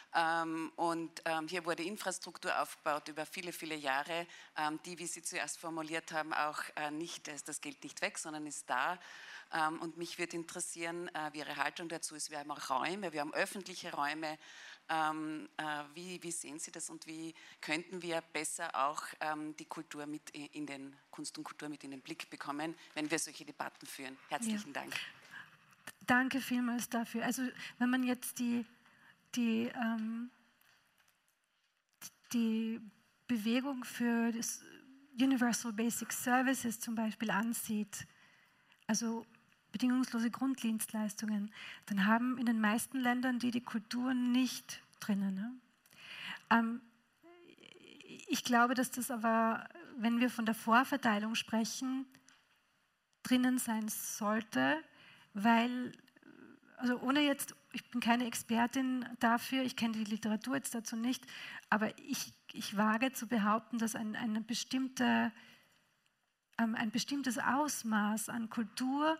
Hier wurde Infrastruktur aufgebaut über viele, viele Jahre, die, wie Sie zuerst formuliert haben, auch nicht, das Geld nicht weg, sondern ist da. Und mich würde interessieren, wie Ihre Haltung dazu ist. Wir haben auch Räume, wir haben öffentliche Räume. Wie sehen Sie das und wie könnten wir besser auch die Kultur mit in den Kunst und Kultur mit in den Blick bekommen, wenn wir solche Debatten führen? Herzlichen Dank. Danke vielmals dafür. Also wenn man jetzt die Bewegung für das Universal Basic Services zum Beispiel ansieht, also bedingungslose Grunddienstleistungen, dann haben in den meisten Ländern die Kultur nicht drinnen. Ne? Ich glaube, dass das aber, wenn wir von der Vorverteilung sprechen, drinnen sein sollte, weil, also ohne jetzt, ich bin keine Expertin dafür, ich kenne die Literatur jetzt dazu nicht, aber ich wage zu behaupten, dass ein bestimmtes Ausmaß an Kultur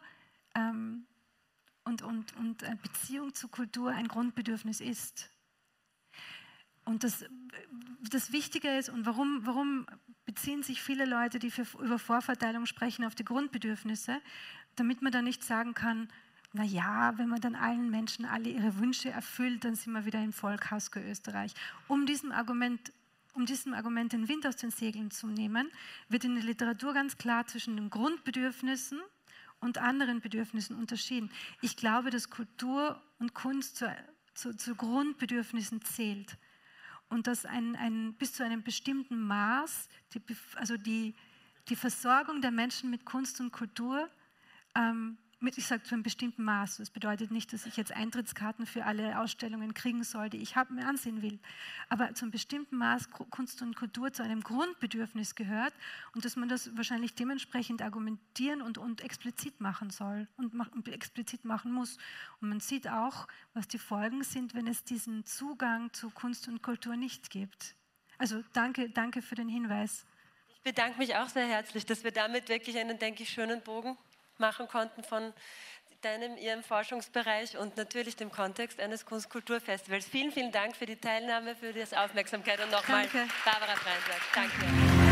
und Beziehung zu Kultur ein Grundbedürfnis ist. Und das Wichtige ist, und warum beziehen sich viele Leute, die über Vorverteilung sprechen, auf die Grundbedürfnisse, damit man dann nicht sagen kann, naja, wenn man dann allen Menschen alle ihre Wünsche erfüllt, dann sind wir wieder im Vollkasko Österreich. Um diesem Argument den Wind aus den Segeln zu nehmen, wird in der Literatur ganz klar zwischen den Grundbedürfnissen und anderen Bedürfnissen unterschieden. Ich glaube, dass Kultur und Kunst zu Grundbedürfnissen zählt und dass bis zu einem bestimmten Maß die Versorgung der Menschen mit Kunst und Kultur ich sage zu einem bestimmten Maß. Das bedeutet nicht, dass ich jetzt Eintrittskarten für alle Ausstellungen kriegen soll, die ich mir ansehen will. Aber zu einem bestimmten Maß Kunst und Kultur zu einem Grundbedürfnis gehört und dass man das wahrscheinlich dementsprechend argumentieren und explizit machen soll und explizit machen muss. Und man sieht auch, was die Folgen sind, wenn es diesen Zugang zu Kunst und Kultur nicht gibt. Also danke für den Hinweis. Ich bedanke mich auch sehr herzlich, dass wir damit wirklich einen, denke ich, schönen Bogen machen konnten von Ihrem Forschungsbereich und natürlich dem Kontext eines Kunstkulturfestivals. Vielen, vielen Dank für die Teilnahme, für die Aufmerksamkeit und nochmal Barbara Preinsack. Danke.